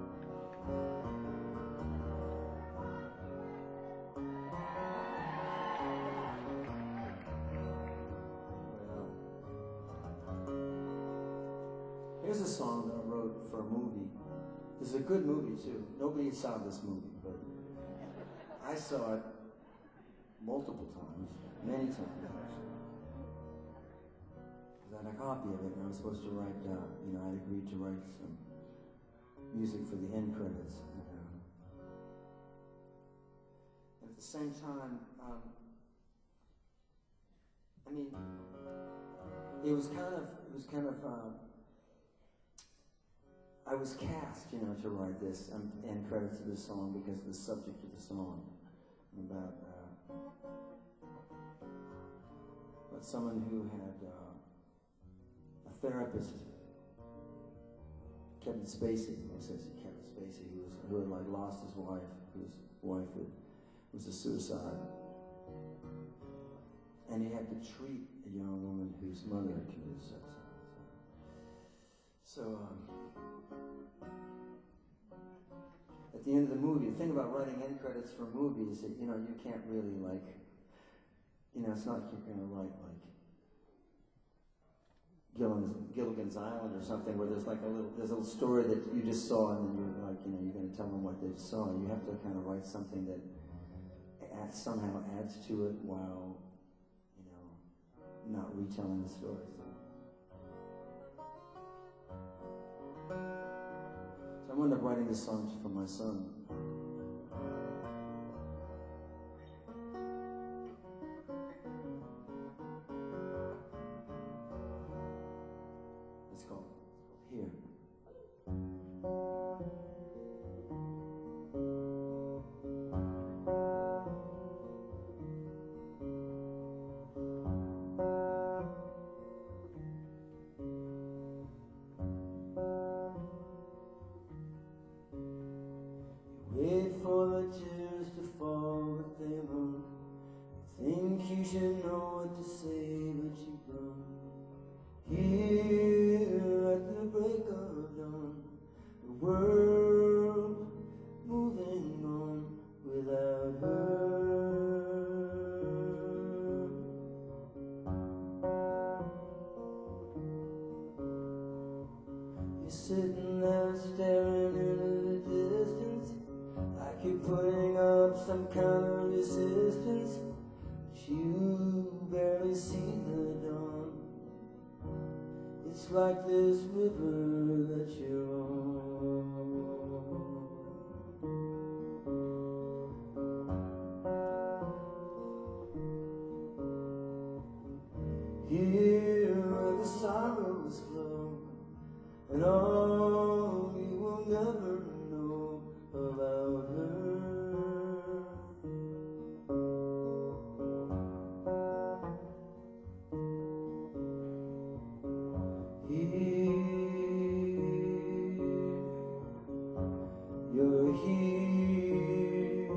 Here's a song that I wrote for a movie. This is a good movie, too. Nobody saw this movie, but I saw it multiple times, many times, actually. I had a copy of it, and I was supposed to write, I agreed to write some music for the end credits. At the same time, it was kind of, I was cast, to write this end credits of this song because of the subject of the song, about someone who had a therapist, Kevin Spacey. He says Kevin Spacey, who had like lost his wife, whose wife was a suicide, and he had to treat a young woman whose mother had committed suicide. So, at the end of the movie, the thing about writing end credits for movies is that, you can't really, it's not like you're going to write, Gilligan's Island or something where there's a little story that you just saw and then you're going to tell them what they saw. You have to kind of write something that somehow adds to it while, not retelling the story. So I wound up writing this song for my son. It's called Here. Wait for the tears to fall, but they won't. Think you should know what to say, but you don't. Here at the break of dawn, the world moving on without her. You're sitting there staring into the distance, like you're putting up some kind of resistance, but you barely see the dawn. It's like this river that you're on. Here where the sorrows flow, and all you will never know about her. You're here.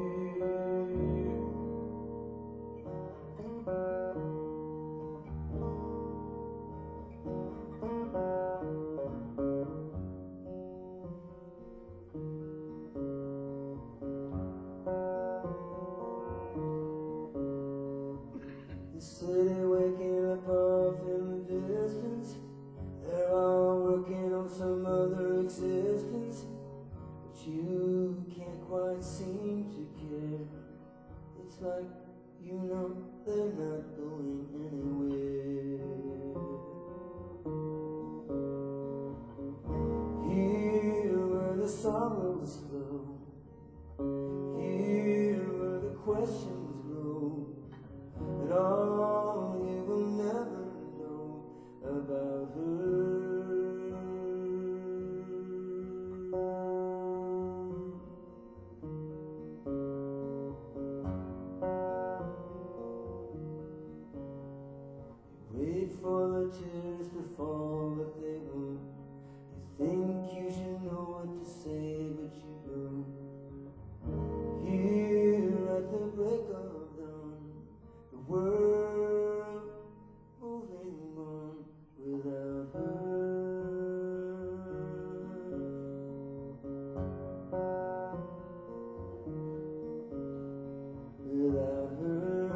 The city waking up off in the distance, they're all working on some other existence, but you can't quite seem to care. It's like you know they're not going anywhere. Here where the sorrows flow, here where the questions grow, and all you will never know about her. Wait for the tears to fall, but they won't. You think you should know what to say, but you don't. Here at the break of dawn, the world moving on without her. Without her.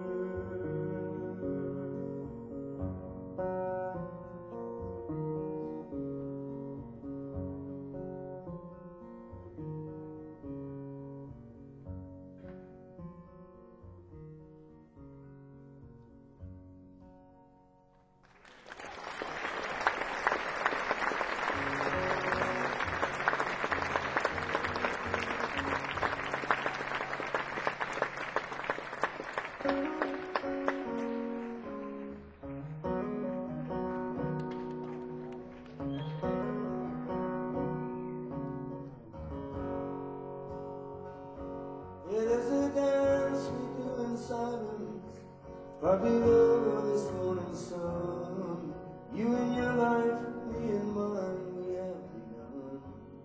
There's a dance we do in silence, far below this morning sun. You and your life, me and mine, we have begun.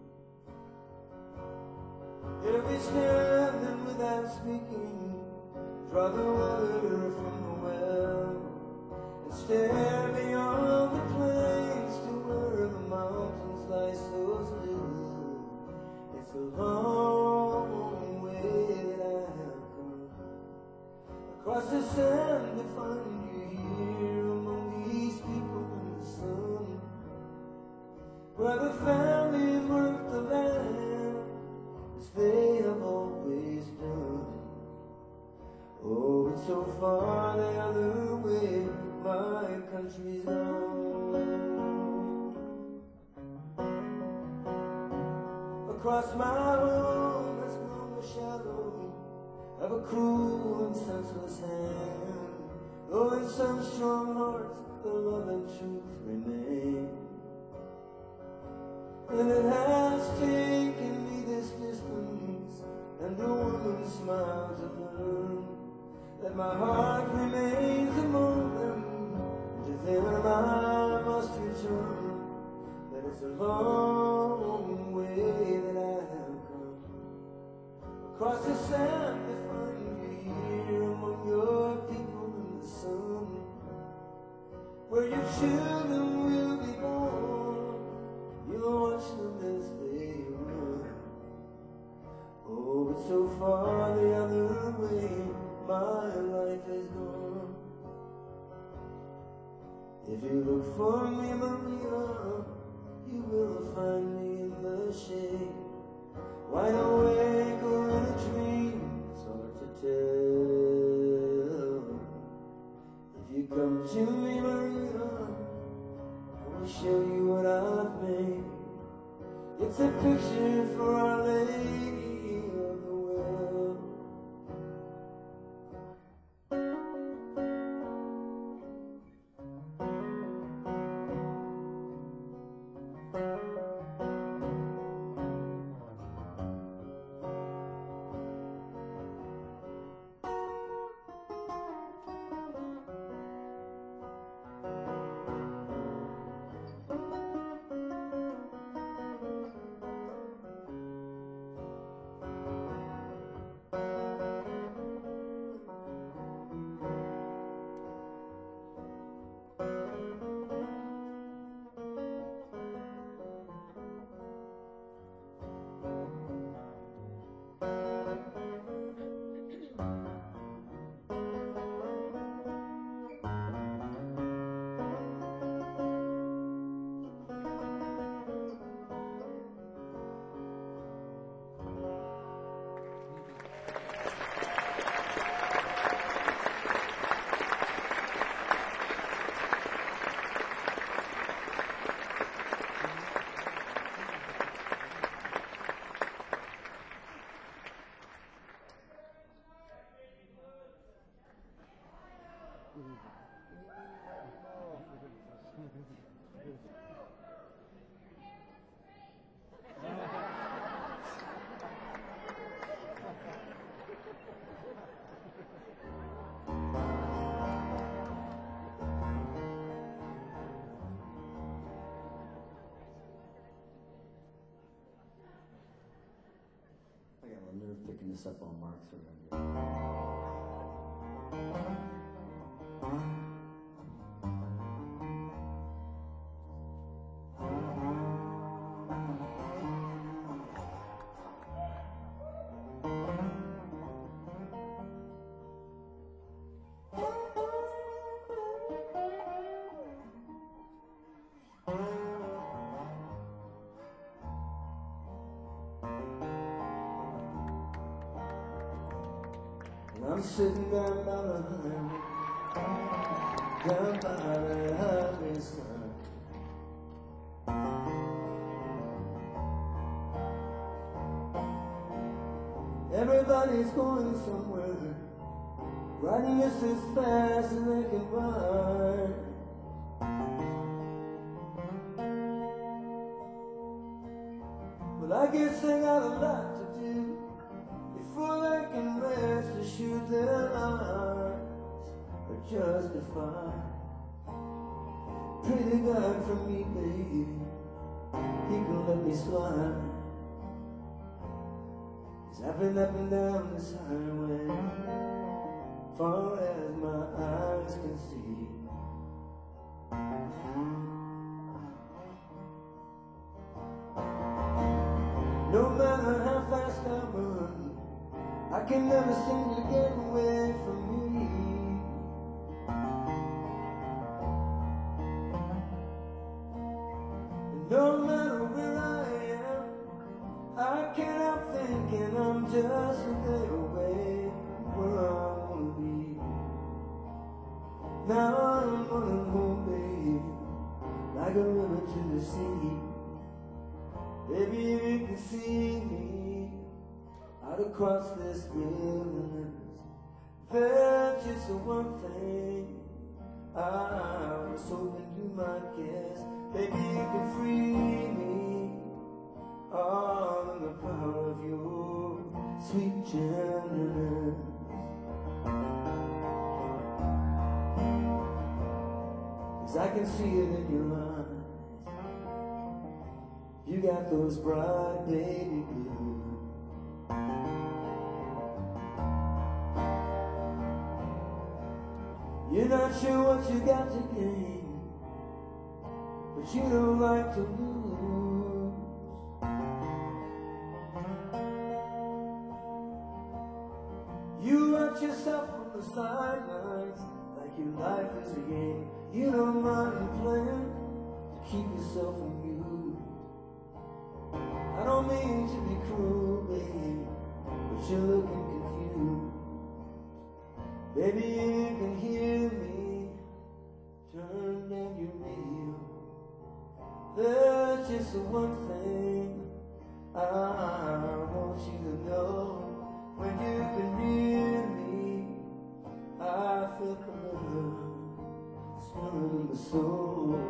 Here we stand and without speaking, draw the water from the well, and stare beyond the plains to where the mountains lie so still. It's a long way that I have come across the sand to find you here among these people in the sun, where the families work the land as they have always done. Oh, it's so far the other way, my country's gone. Across my home has come the shadow of a cruel and senseless hand. Oh, in some strong hearts the love and truth remain. long way that I have come. Across the sand to find you here among your people in the sun, where your children will be born. You'll watch them as they run. Oh, but so far the other way, my life has gone. If you look for me, Maria, you will find me in the shade, wide awake or in a dream. It's hard to tell. If you come to me, Maria, I will show you what I've made. It's a picture for Our Lady of the Well. I got a nerve picking this up on Mark's around I'm sitting down by the highway, down by the highway side. Everybody's going somewhere, riding just as fast as they can ride. Well, I guess they got a lot to do before they can rest to shoot their eyes or justify. Pray to God for me, baby, He can let me slide. 'Cause I've been up and down this highway far as my eyes can see. No matter how fast I run, I can never seem to get away from me. And no matter where I am, I can't help thinking I'm just a day away from where I want to be. Now I'm running home, baby, like a river to the sea. Baby, if you can see me out across this wilderness, there's just one thing I was hoping you might guess. Baby, you can free me all in the power of your sweet gentleness. 'Cause I can see it in your eyes. You got those bright baby blues. You're not sure what you got to gain, but you don't like to lose. You watch yourself from the sidelines like your life is a game. You don't mind playing to keep yourself amused. I don't mean to be cruel, baby, but you're looking confused. Baby, you can hear me, turn down your radio. There's just one thing I want you to know. When you've been near me, I feel love swirling the soul.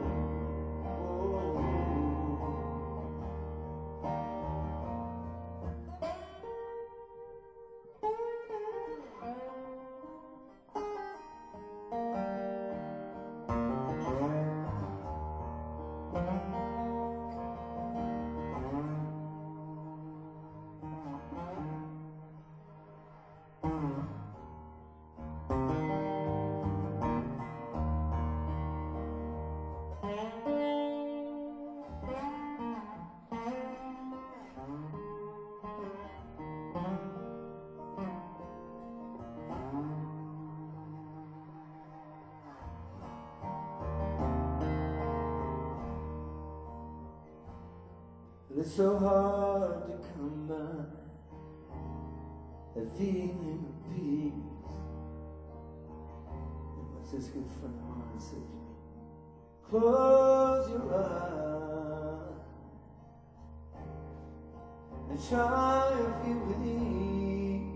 It's so hard to come by that feeling of peace. And what's this good friend of mine said to me? Close your eyes and try to feel with ease.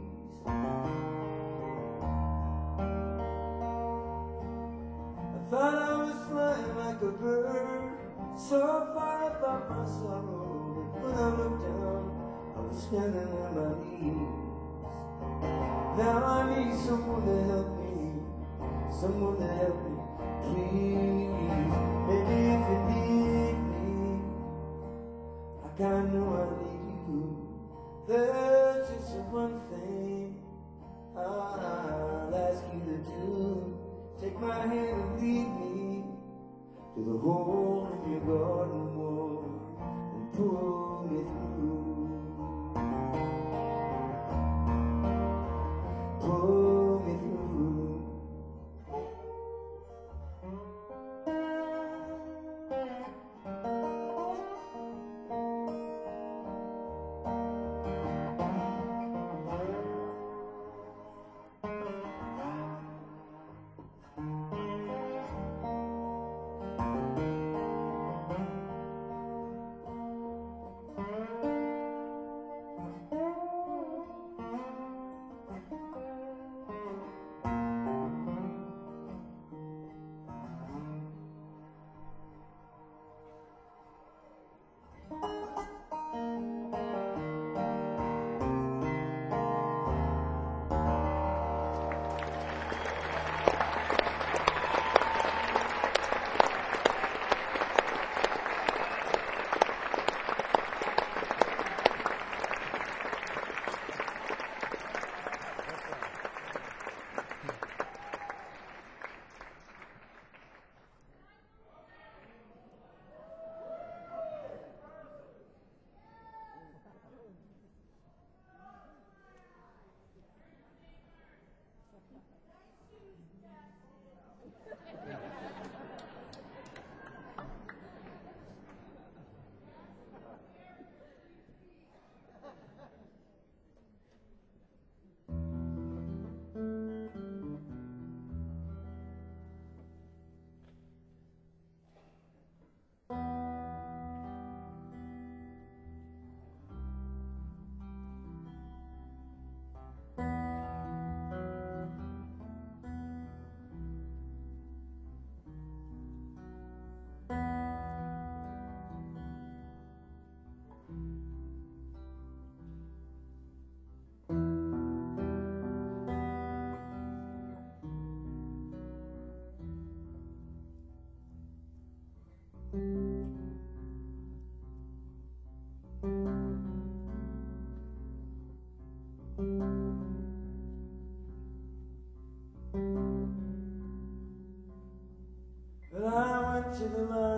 I thought I was flying like a bird, so far above my sorrow. When I looked down, I was standing on my knees. Now I need someone to help me, someone to help me, please. Maybe if you need me, like I know I need you. There's just one thing I'll ask you to do. Take my hand and lead me to the hole in your garden wall and pull me through. Pull me through.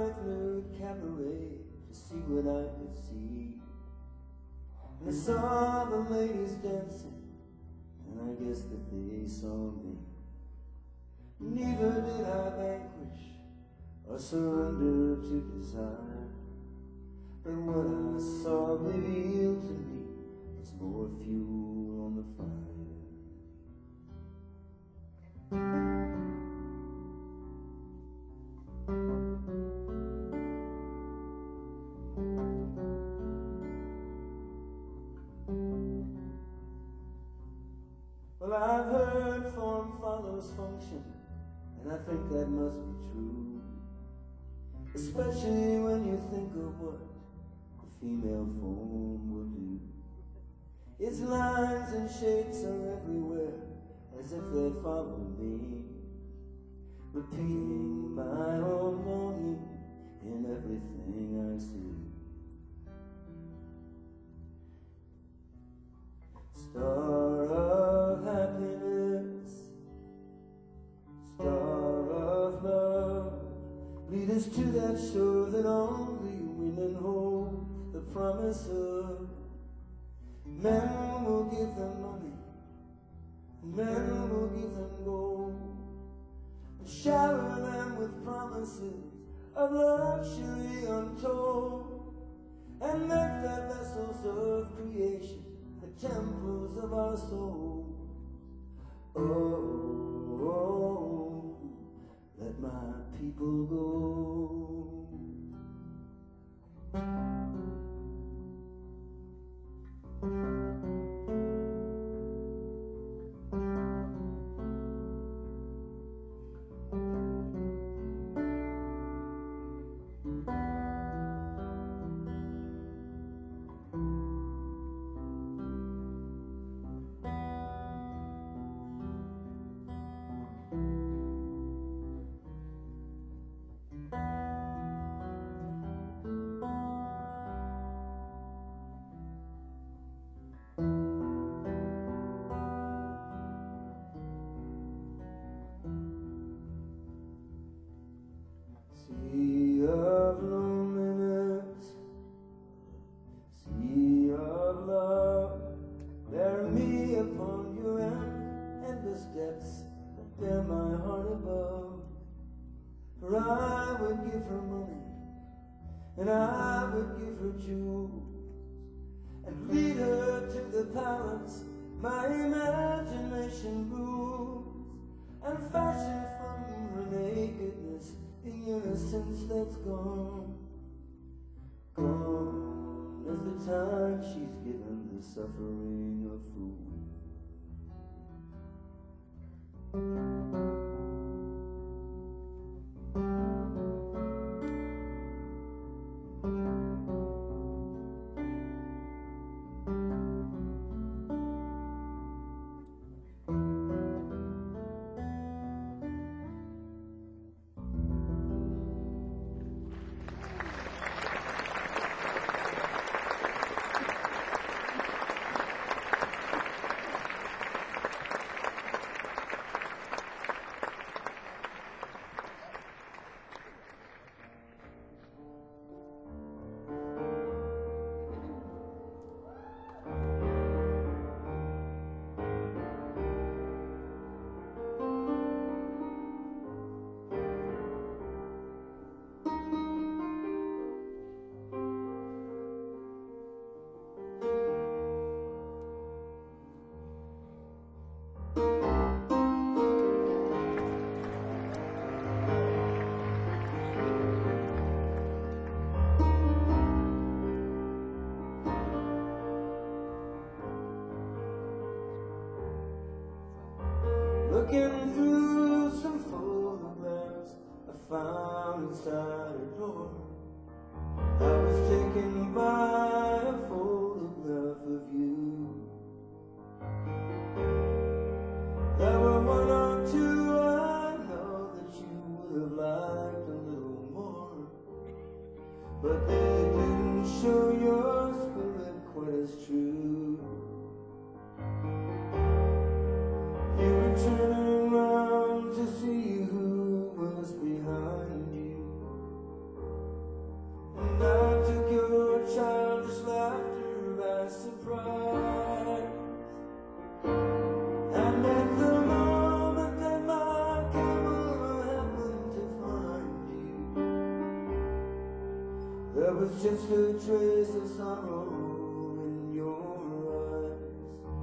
ninth nude cabaret to see what I could see. And I saw the ladies dancing, and I guess that they saw me. Neither did I vanquish or surrender to desire, but what I saw revealed to me was more fuel on the fire. Well, I've heard form follows function, and I think that must be true, especially when you think of what the female form will do. Its lines and shapes are everywhere, as if they follow me, repeating my own longing in everything I see. Star of happiness, star of love, lead us to that shore that only women hold the promise of. Men will give them money, men will give them gold, and shower them with promises of luxury untold, and make their vessels of creation the temples of our souls. Oh, oh, let my people go. Sea of loneliness, sea of love, bear me upon your endless depths that bear my heart above. For I would give her money, and I would give her jewels, and lead her to the palace my imagination rules, and fashion from her nakedness the innocence that's gone, gone as the time she's given the suffering of food. Looking through some photographs I found inside a door, I was taken by a photograph of you. There were one or two I know that you would have liked a little more, but they didn't show your spirit quite as true. You were turning around to see who was behind you, There was just a trace of sorrow in your eyes.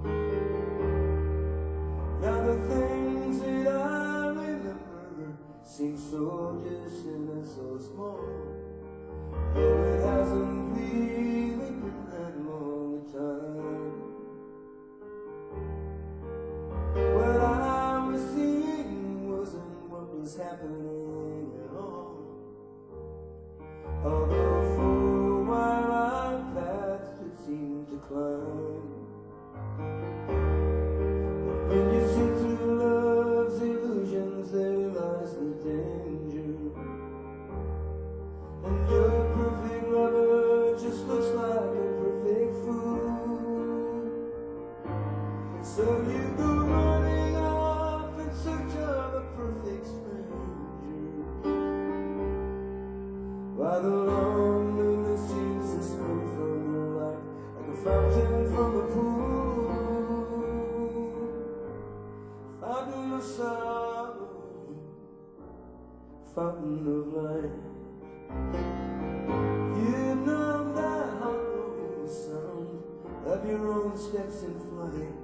Now the things that I remember seem so distant and so small. Oh, it hasn't really been that long a time. What I was seeing wasn't what was happening at all. Although for a while our paths did seem to climb. But when you see through love's illusions, there lies the danger. And your perfect lover just looks like a perfect fool. So you go running off in search of a perfect stranger, while the loneliness seems to spring from your life like a fountain from a pool. Fountain of sorrow, fountain of light. You know that hollow sound of your own steps in flight.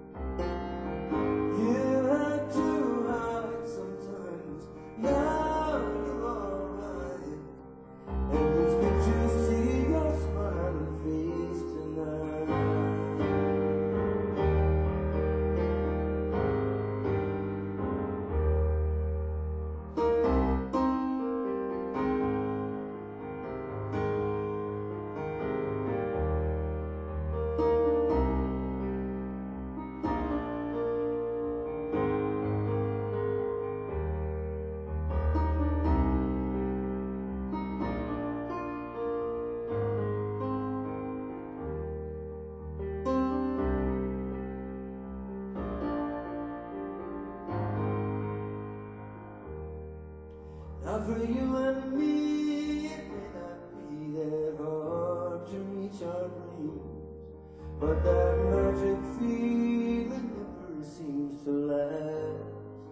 You had to hide sometimes, now you're alright. And it's good to see your smiling face tonight. Now for you and me, it may not be that hard to reach our dreams, but that magic feeling never seems to last.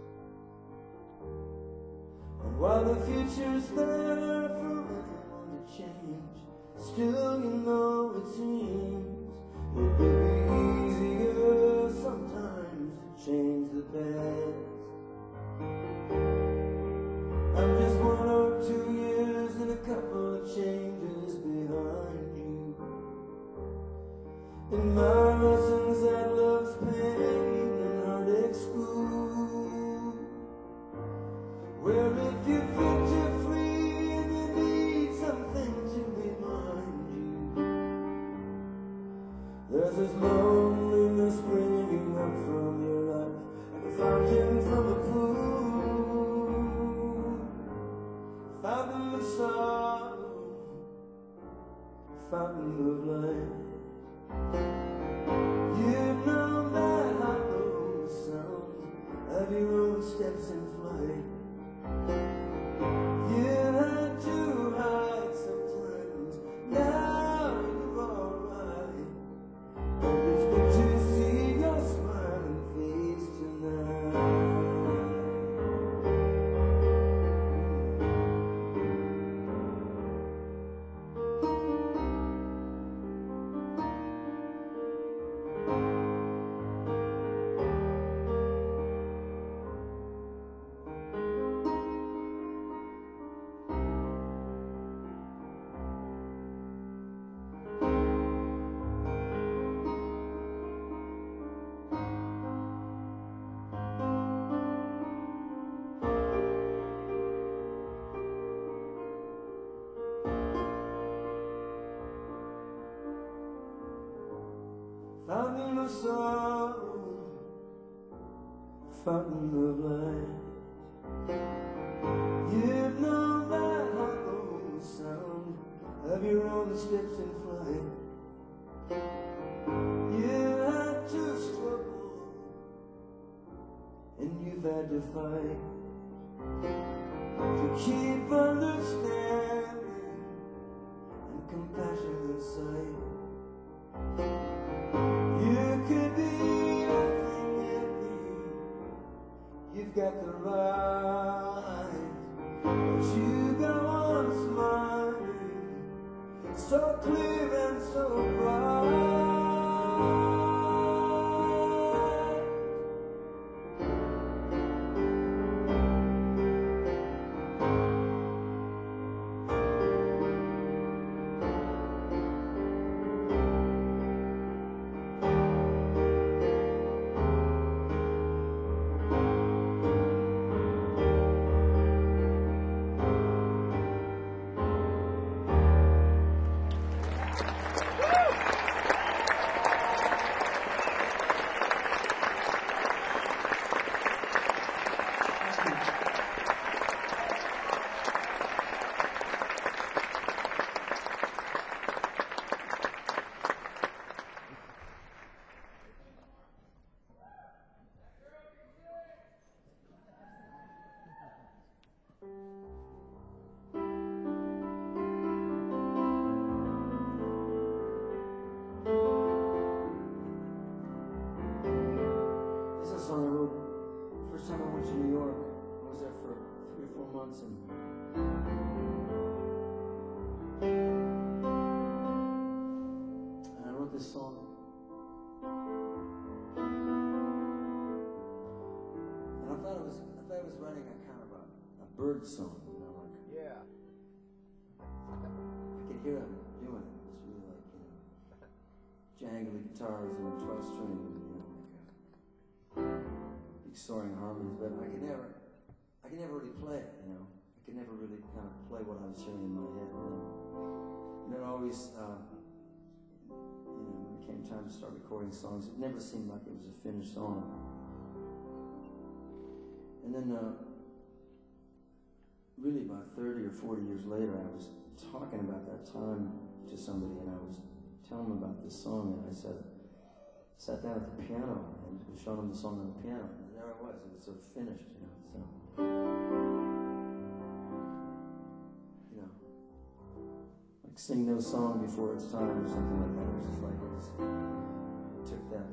And while the future's there for anyone to change, still you know it seems it would be easier sometimes to change the past. I'm just 1 or 2 years and a couple of changes behind you. In my lessons at love's pain and heartache school, where if you feel too free and you need something to remind you, there's this loneliness springing up from your life like a fountain from a pool. Fountain of sorrow, fountain of light. You know that hollow sound of your own steps in flight. You had to hide sometimes, now you're alright. And it's good to see your smiling face tonight. Fountain of sorrow, fountain of light. You know that hollow sound of your own steps in flight. You had to struggle, and you've had to fight to keep understanding and compassion inside. You could be nothing in me, you've got the right, but you go on smiling so clear and so bright. And I wrote this song. And I thought it was writing a kind of a bird song, you know, like yeah. I could hear him doing it. It's really like, you know, jangly guitars and a 12-string, you know, like big soaring harmonies, but I could never really play it, you know. I could never really kind of play what I was hearing in my head. And it always, you know, when it came time to start recording songs, it never seemed like it was a finished song. And then, really about 30 or 40 years later, I was talking about that time to somebody, and I was telling them about this song, and I sat down at the piano and showed them the song on the piano, and there it was sort of finished, you know, so. Like sing no song before its time or something like that. It was just like it took that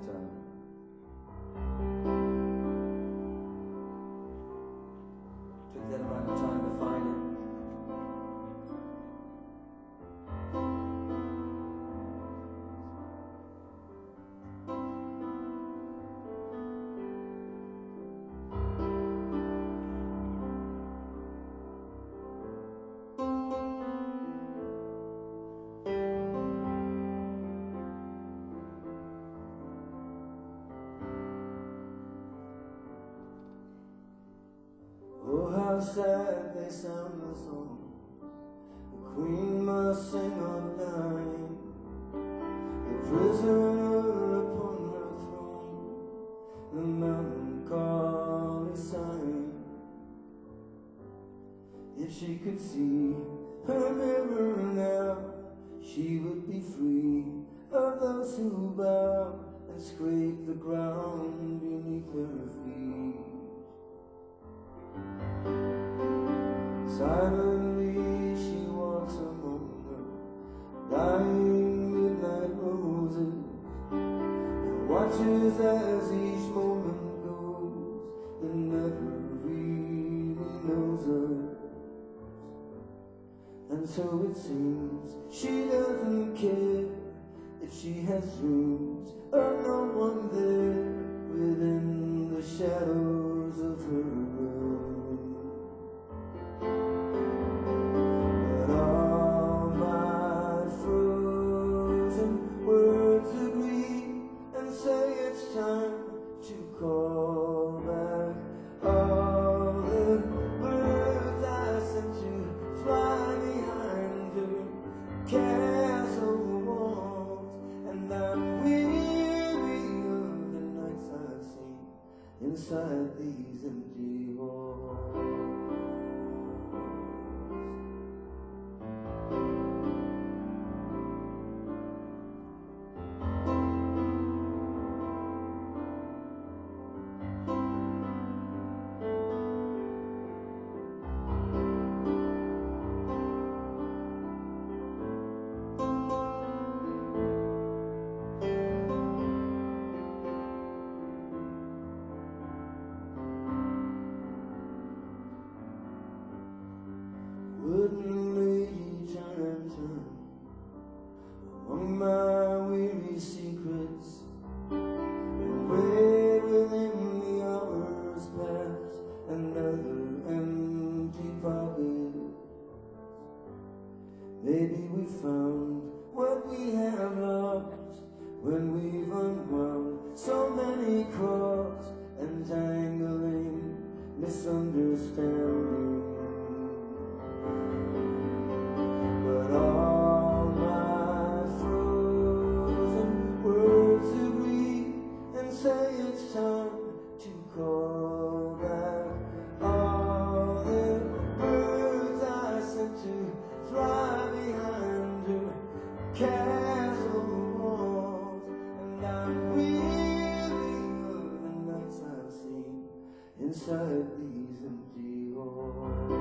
amount of time to find it. Oh, how sad they sound the song the queen must sing of night, the prisoner upon her throne, the melancholy sign. If she could see her mirror now, she would be free of those who bow and scrape the ground beneath her feet. Silently she walks among the dying midnight roses and watches as each moment goes and never really knows us. And so it seems she doesn't care if she has dreams of no one there within the shadows of her room. Inside these empty walls. Wouldn't lady turn and turn we found what we have lost when we've unwound so many cross and tangling misunderstanding. But all my frozen words agree and say it's time to call back all the birds I sent to fly behind her castle walls. And I'm weary of the nights I've seen inside these empty halls.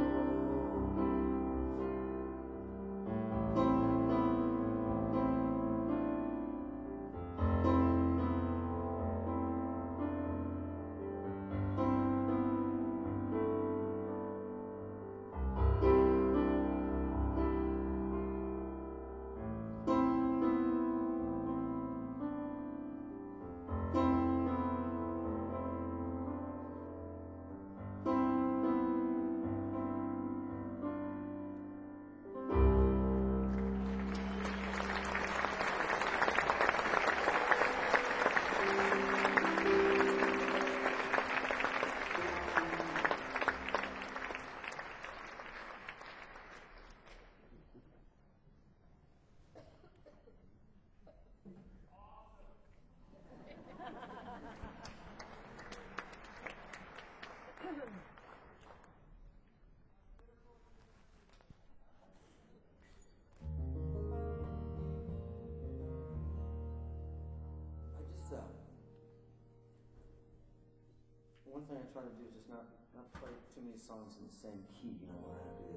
One thing I try to do is just not play too many songs in the same key, you know what I do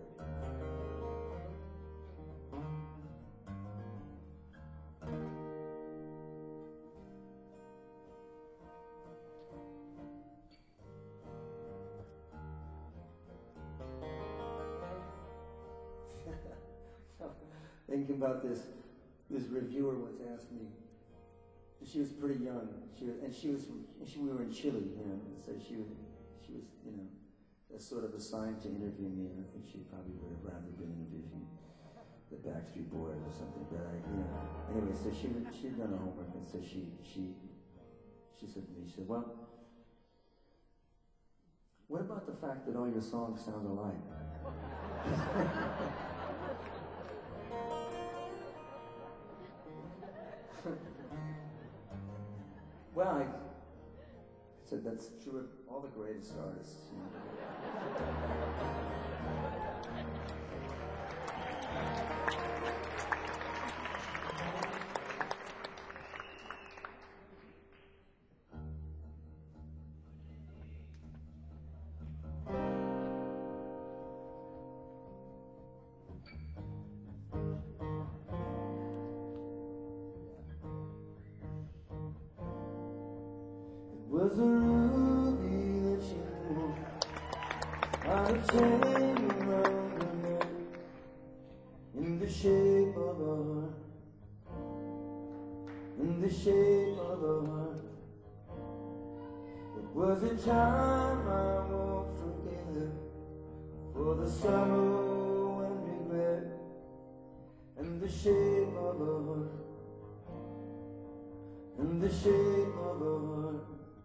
there. Thinking about this reviewer once asked me. She was pretty young. We were in Chile, you know. So she was, you know, sort of assigned to interview me, and I think she probably would have rather been interviewing the Backstreet Boys or something. But anyway, so she'd done her homework, and so she said to me, she said, "Well, what about the fact that all your songs sound alike?" Well, I said that's true of all the greatest artists. You know. Was a ruby that she wore on a chain around her neck, in the shape of a heart, in the shape of a heart. It was a time I won't forget, for the sorrow and regret, in the shape of a heart, in the shape of a heart.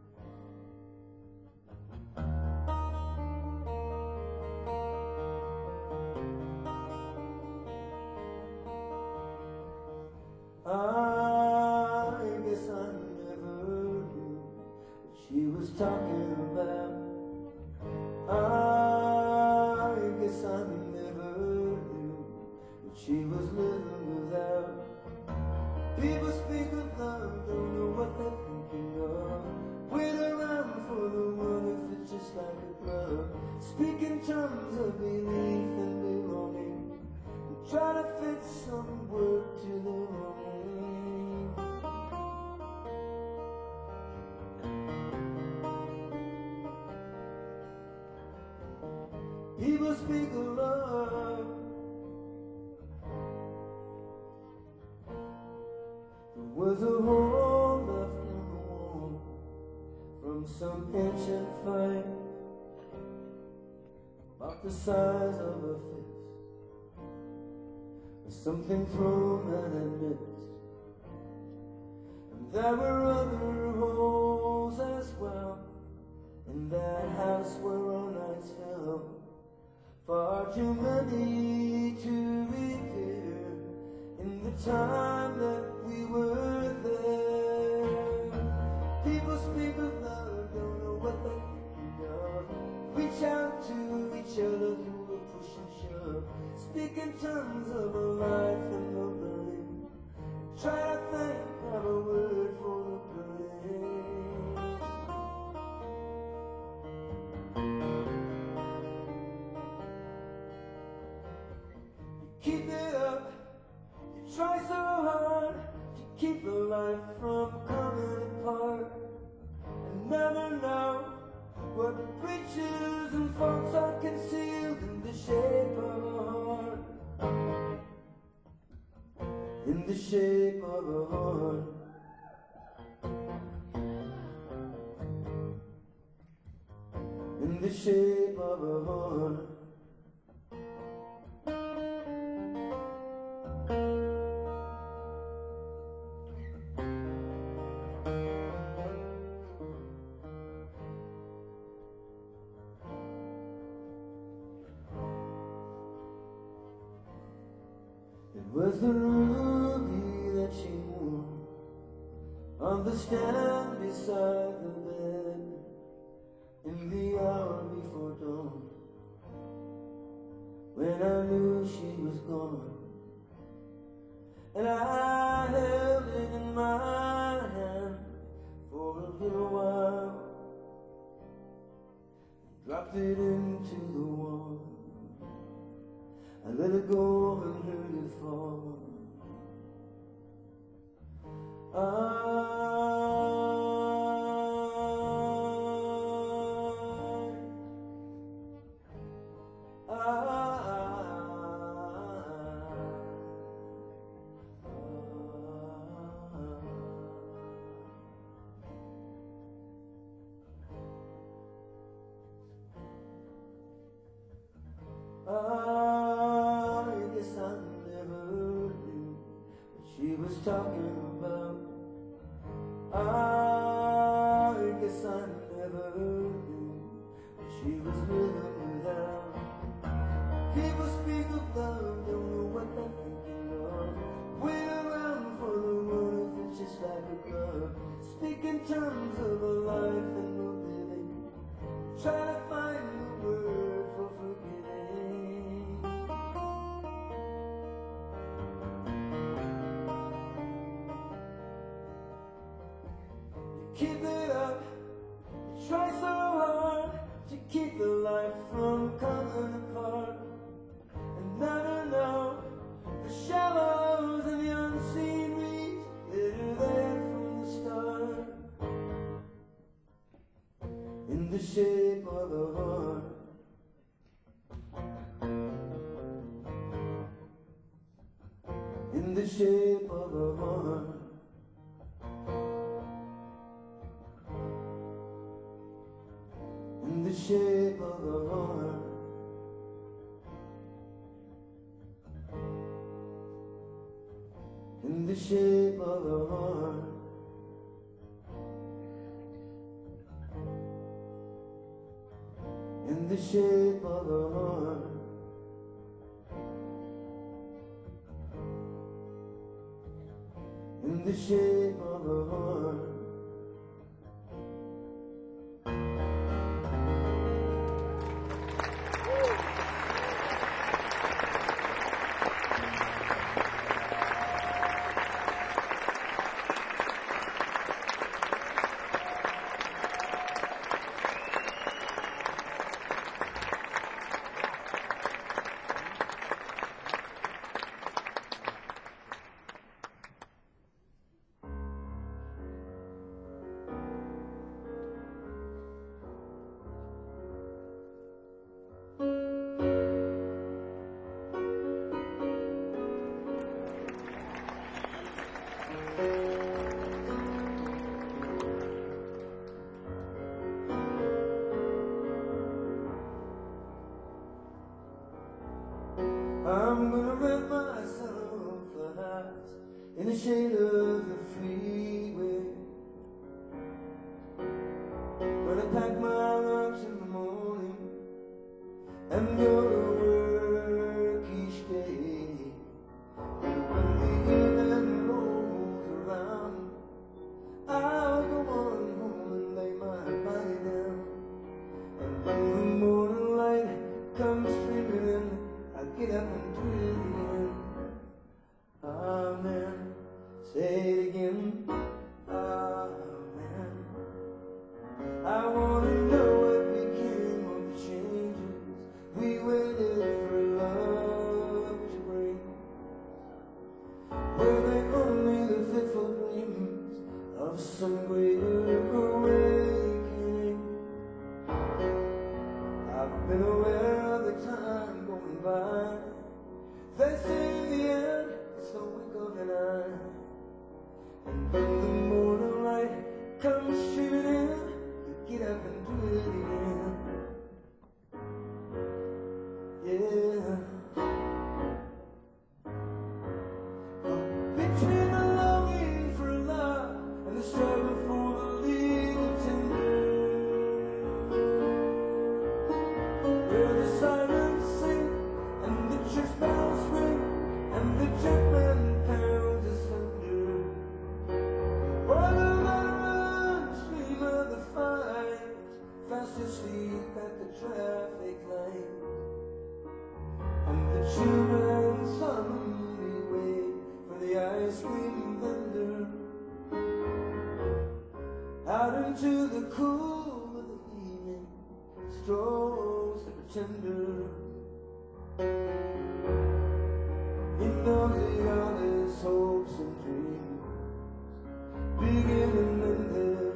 I guess I never knew what she was talking about. I guess I never knew what she was living without. People speak of love, don't know what they're thinking of. Wait around for the world if it's just like a glove. Speak in terms of belief and belonging, and try to fit some word to the wrong. People speak of love, there was a hole left in the wall from some ancient fight, about the size of a fist, a something thrown that I missed. And there were other holes as well in that house where all nights fell. Far too many to repair in the time that we were there. People speak of love, don't know what they're thinking of. Reach out to each other through a push and shove. Speak in terms of a life and no burning. Try to think of a word for the burning. Keep it up, you try so hard to keep the life from coming apart. And never know what breaches and faults are concealed in the shape of a heart. In the shape of a heart. In the shape of a heart. It was the ruby that she wore on the stand beside the bed in the hour before dawn, when I knew she was gone. And I held it in my hand for a little while, dropped it into the wall. I let it go and heard it fall. I guess I never knew what she was talking about. I guess I never knew what she was living without. People speak of love, don't know what they're thinking of. Wait around for the word if it's just like a glove. Speak in terms of a life and no living. Try to find the word for forgetting. Keep it up, you try so hard to keep the life from coming apart. And never know the shallows and the unseen reeds that are there from the start. In the shape of a heart. In the shape of a heart. In the shape of a heart. In the shape of a heart. In the shape of a heart. In the shape of a heart. in the shade of the freeway. When I pack my lunch in the morning and go to work each day, and when the evening rolls around, I'll go on home and lay my body down. And when the morning light comes streaming in, I get up and do it again. Amen. Say it again. Amen. I want to know what became of the changes we waited for love to bring. Were they only the fitful dreams of some greater awakening? I've been aware of the time going by. They say in the end it's the wink of an eye. And when the morning light comes streaming in, you get up and do it again. Yeah. Between the longing for love and the struggle for the legal tender, where the silence sing and the church bells ring and the jumpman pounds asunder, while the veterans dream of the fight, fast asleep at the traffic light, and the children solemnly wait for the ice cream vendor. Out into the cool of the evening strolls the pretender. He knows that all his hopes and dreams begin and end there.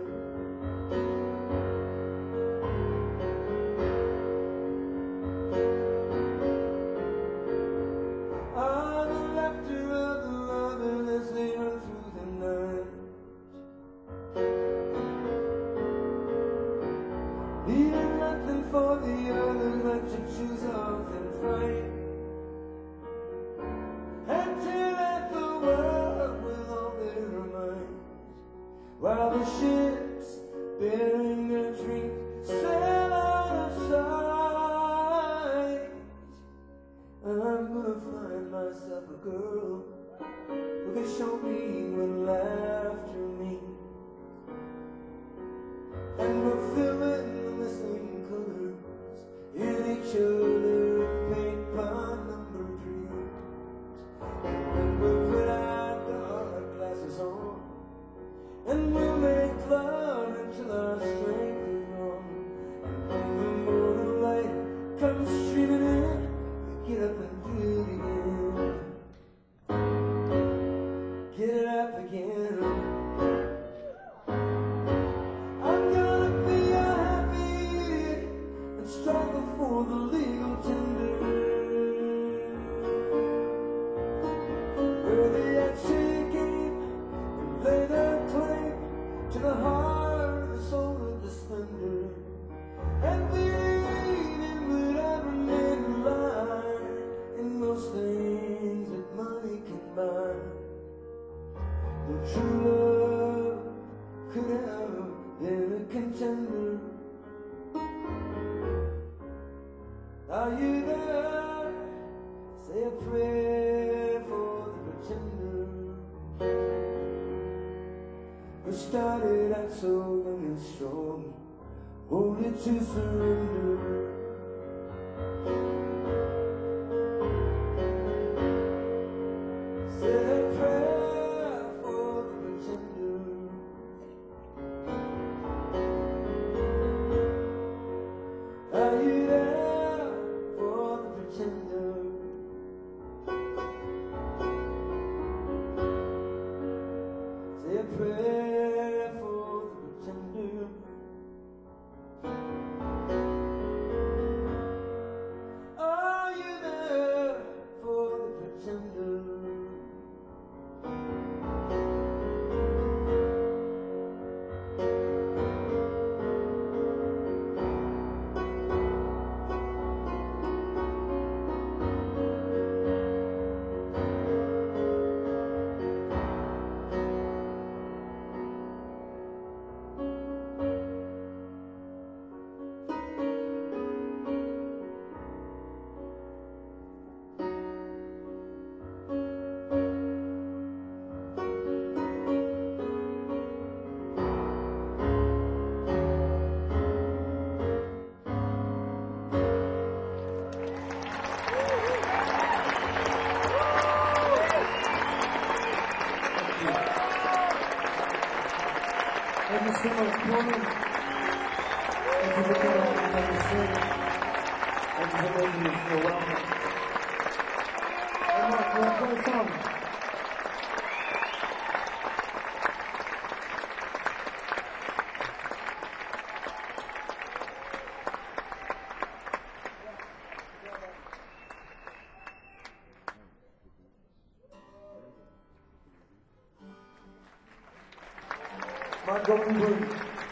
Ah, the laughter of the lovers as they run through the night, leaving nothing for the others but to choose off and fight, and tear at the world with all their minds, while the ships bearing their dreams sail out of sight. And I'm gonna find myself a girl who can show me what laughter means, and we'll fill in the missing colors in each other's paint by number dreams. And we'll put our dark glasses on, and we'll make love until our strength is gone. And when the morning light comes streaming in, we get up and do it again. Get it up again. I'm gonna be a happy idiot and struggle for the legal tender, where they actually came and lay their claim to the heart, the soul of the splendor, and believe in whatever men lie, in most things that money can buy. The true love could have been a contender. Are you there? Say a prayer for the pretender who started out so young and strong, only to surrender. Say a prayer for the pretender. Are you there for the pretender? Say a prayer for the pretender. you so much, Coleman. Thank you for coming out and making me sing. Thank you for making me feel welcome. Hey, Mark, can I play a song? Mark Golden Blue.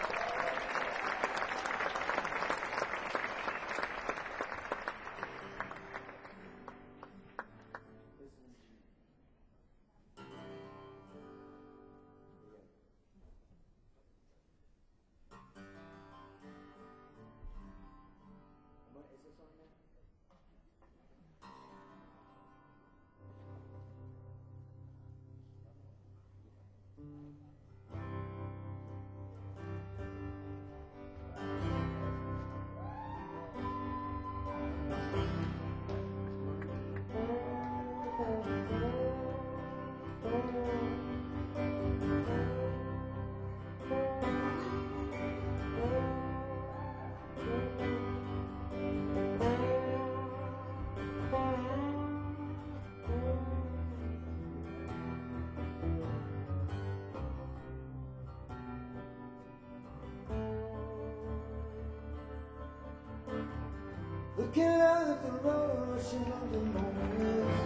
Looking out at the road, rushing on the moments.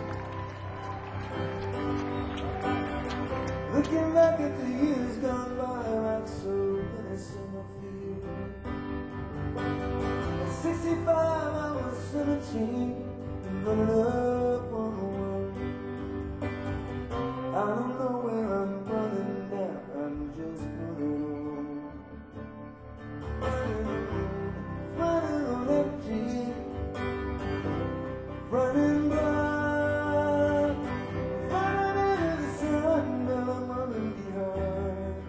Looking back at the years gone by, like so innocent I feel. At 65 I was 17, and running up on the one. I don't know where I'm running now, I'm just running on. Running on empty. Running blind, running into the sun, but I'm running behind.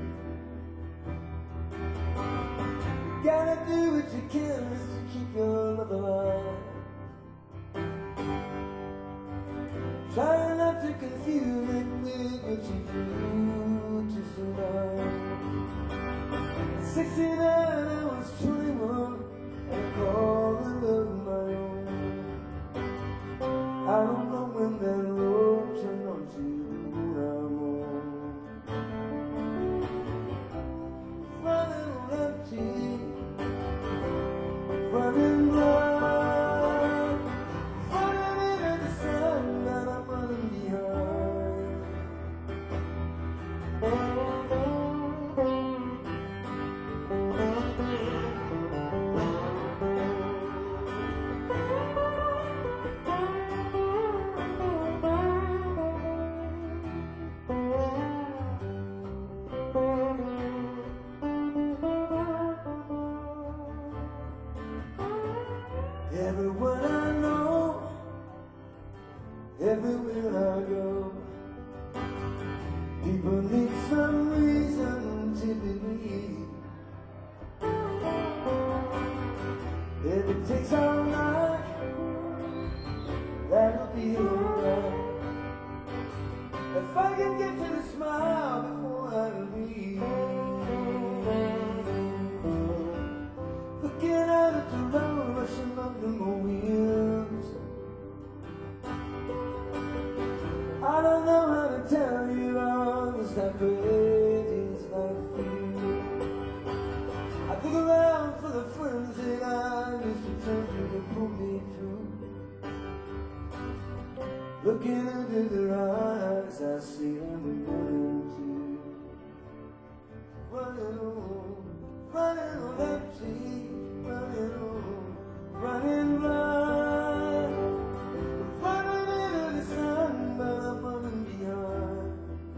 You gotta do what you can just to keep your love alive. Try not to confuse it with what you do to survive. At 69 I was 21, and I called it love my own. I don't know when that road turned onto I'm on. Running on empty, running blind, running into the sun that I'm running behind. Everyone I know, everywhere I go, people need some reason to believe. If it takes all night, that'll be alright. If I can get to the smile before I leave. Looking out at the road, rushing under my wheels. I don't know how to tell you all just how crazy this life feels. I look around for the friends that I used to turn to pull me through. Looking into their eyes, I see them running too. Running on empty. Running blind, running into the sun, but I'm running behind.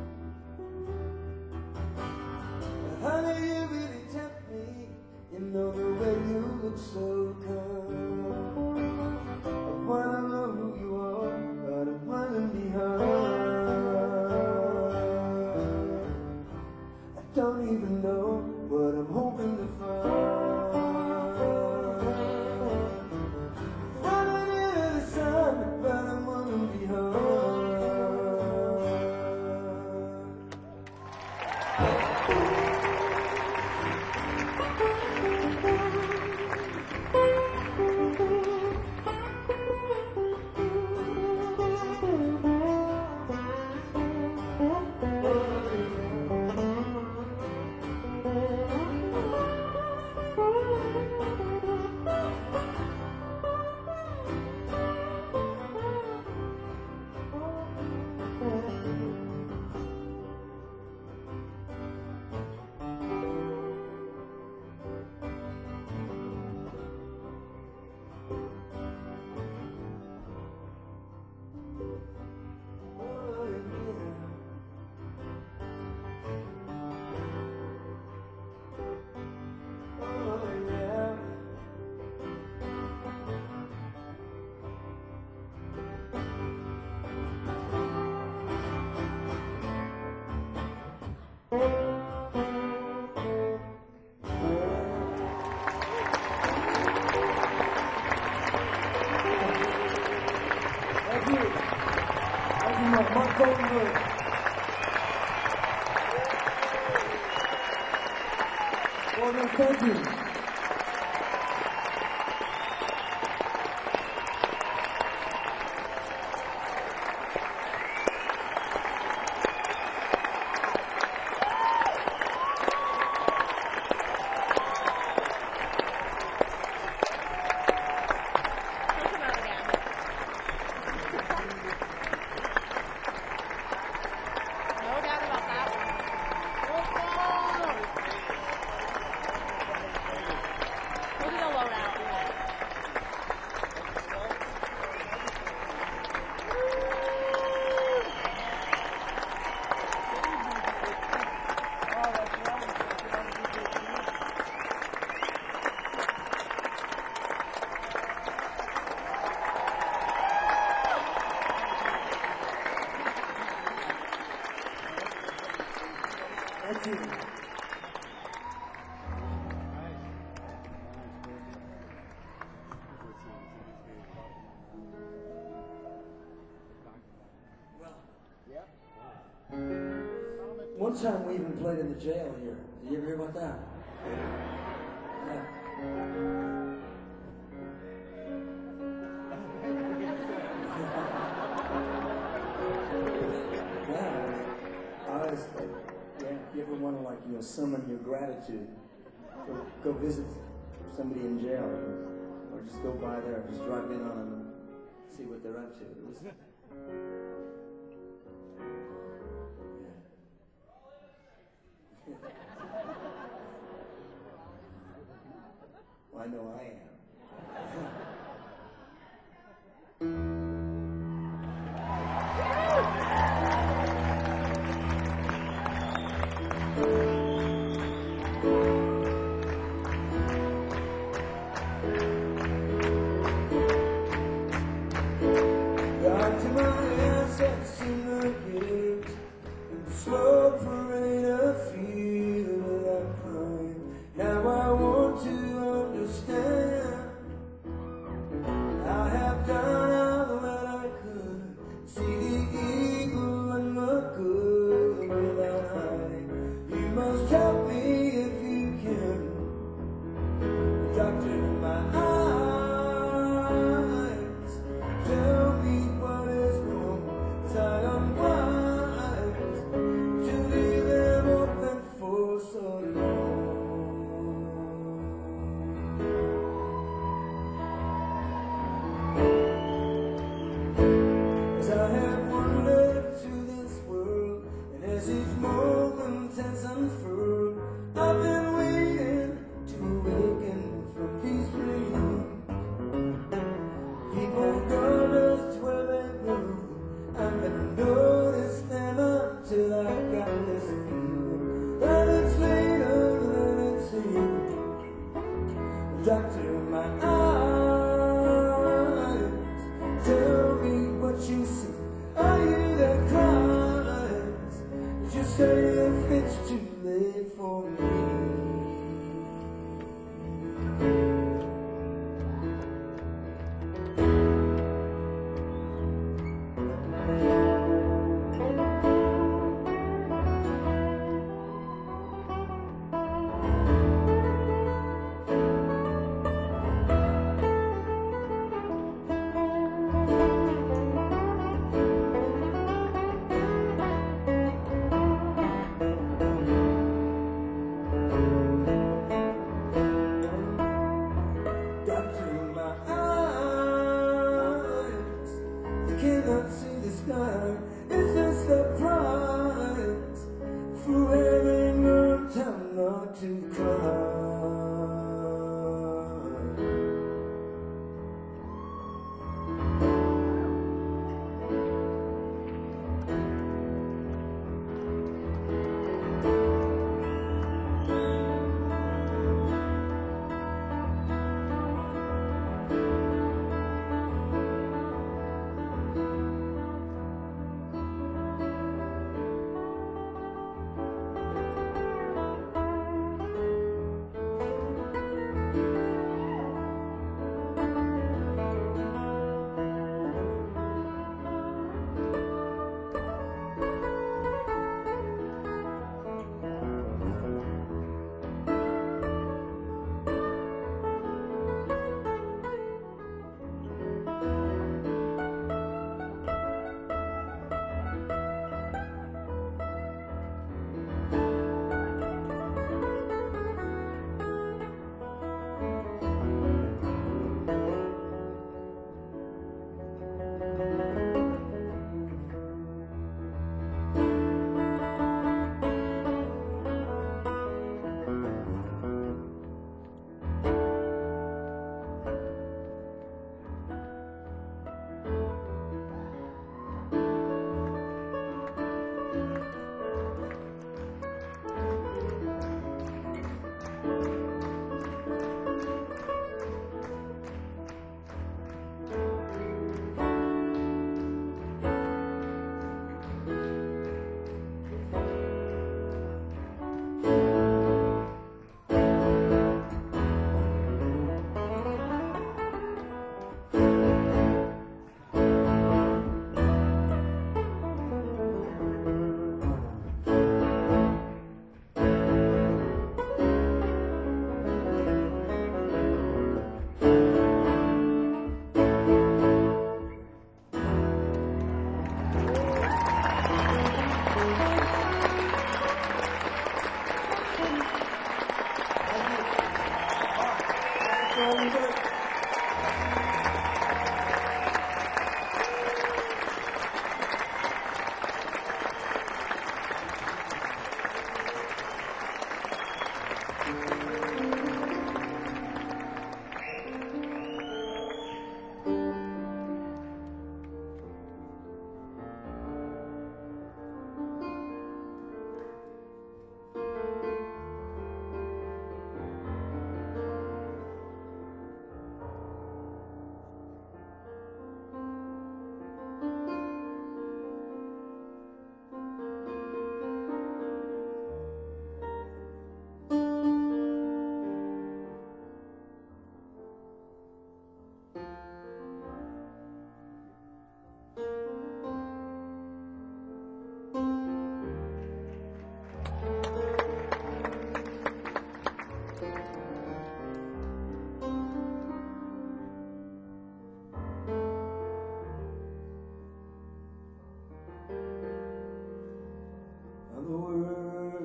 Honey, you really tempt me, you know the way you look so kind. I wanna know who you are, but I'm running behind. Well, no, thank you. Thank you. One time we even played in the jail here. Did you ever hear about that? Yeah. If you ever want to, summon your gratitude, go visit somebody in jail, or just go by there, just drive in on them and see what they're up to. It was, well, I know I am.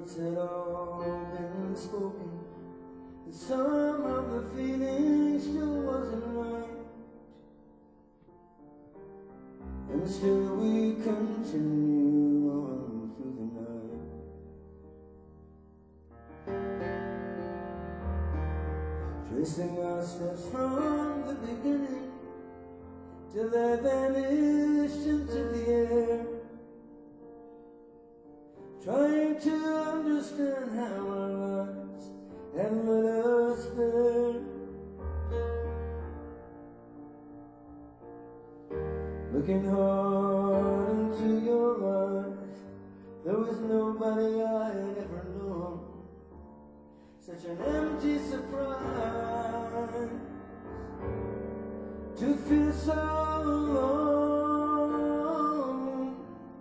words had all been spoken, and some of the feeling still wasn't right, and still we continue on through the night, tracing our steps from the beginning till they vanished into the air, trying to understand how our lives had led us there. Looking hard into your eyes, there was nobody I had ever known, such an empty surprise to feel so alone.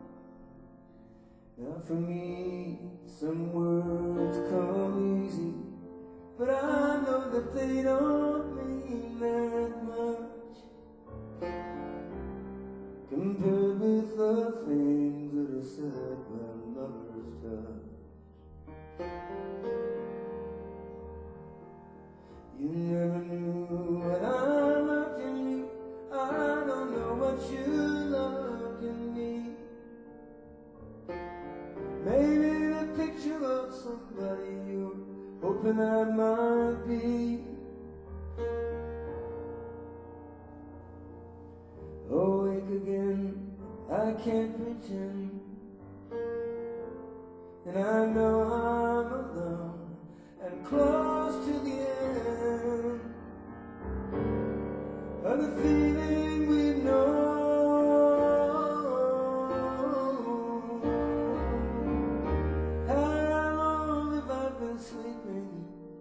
Now for me, some words come easy, but I know that they don't mean that much compared with the things that are said when lovers touch. You never knew what I loved in you, I don't know what you loved in me. Maybe the picture of somebody you're hoping I might be. Awake again, I can't pretend, and I know I'm alone and close to the end of the feeling we've known. How long have I been sleeping?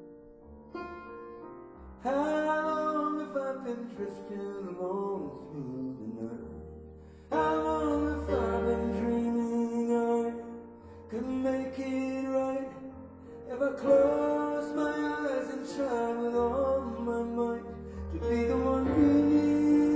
How long have I been drifting along through the night? How long have I been dreaming I could make it right if I close my eyes and try with all my might to be the one you need?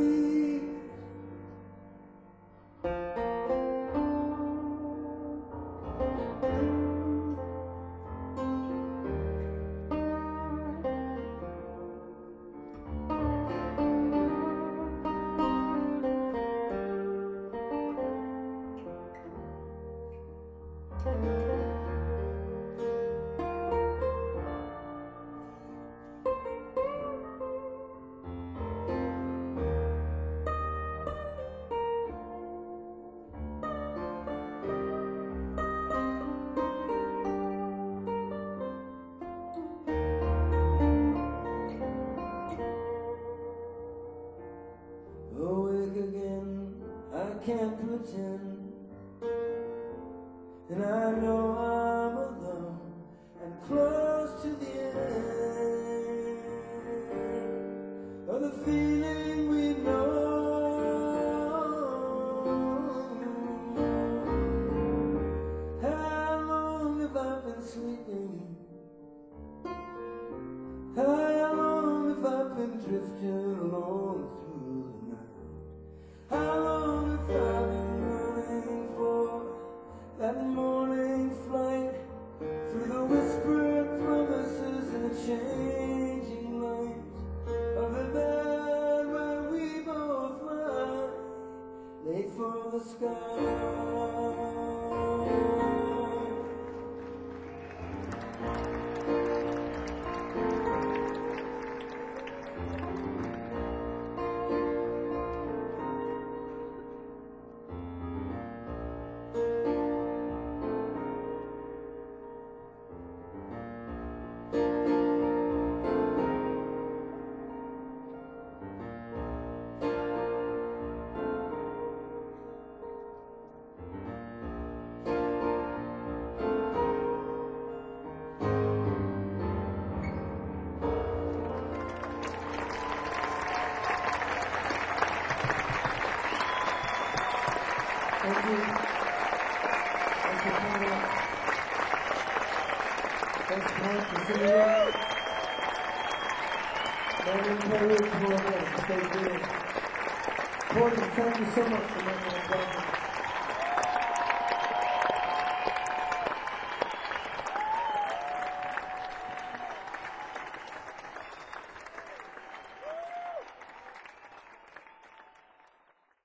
Awake again, I can't pretend, and I know I'm alone and close to the end of the feeling we've known. How long have I been sleeping? How long have I been drifting along through the night? How long have I been running for that morning flight through the whispered promises and the changing light of the bed where we both lie, late for the sky? Thank you. Thanks for coming out. Thanks for coming for singing it. Madeline Peyroux, stay tuned. Gordon, thank you so much for making us welcome.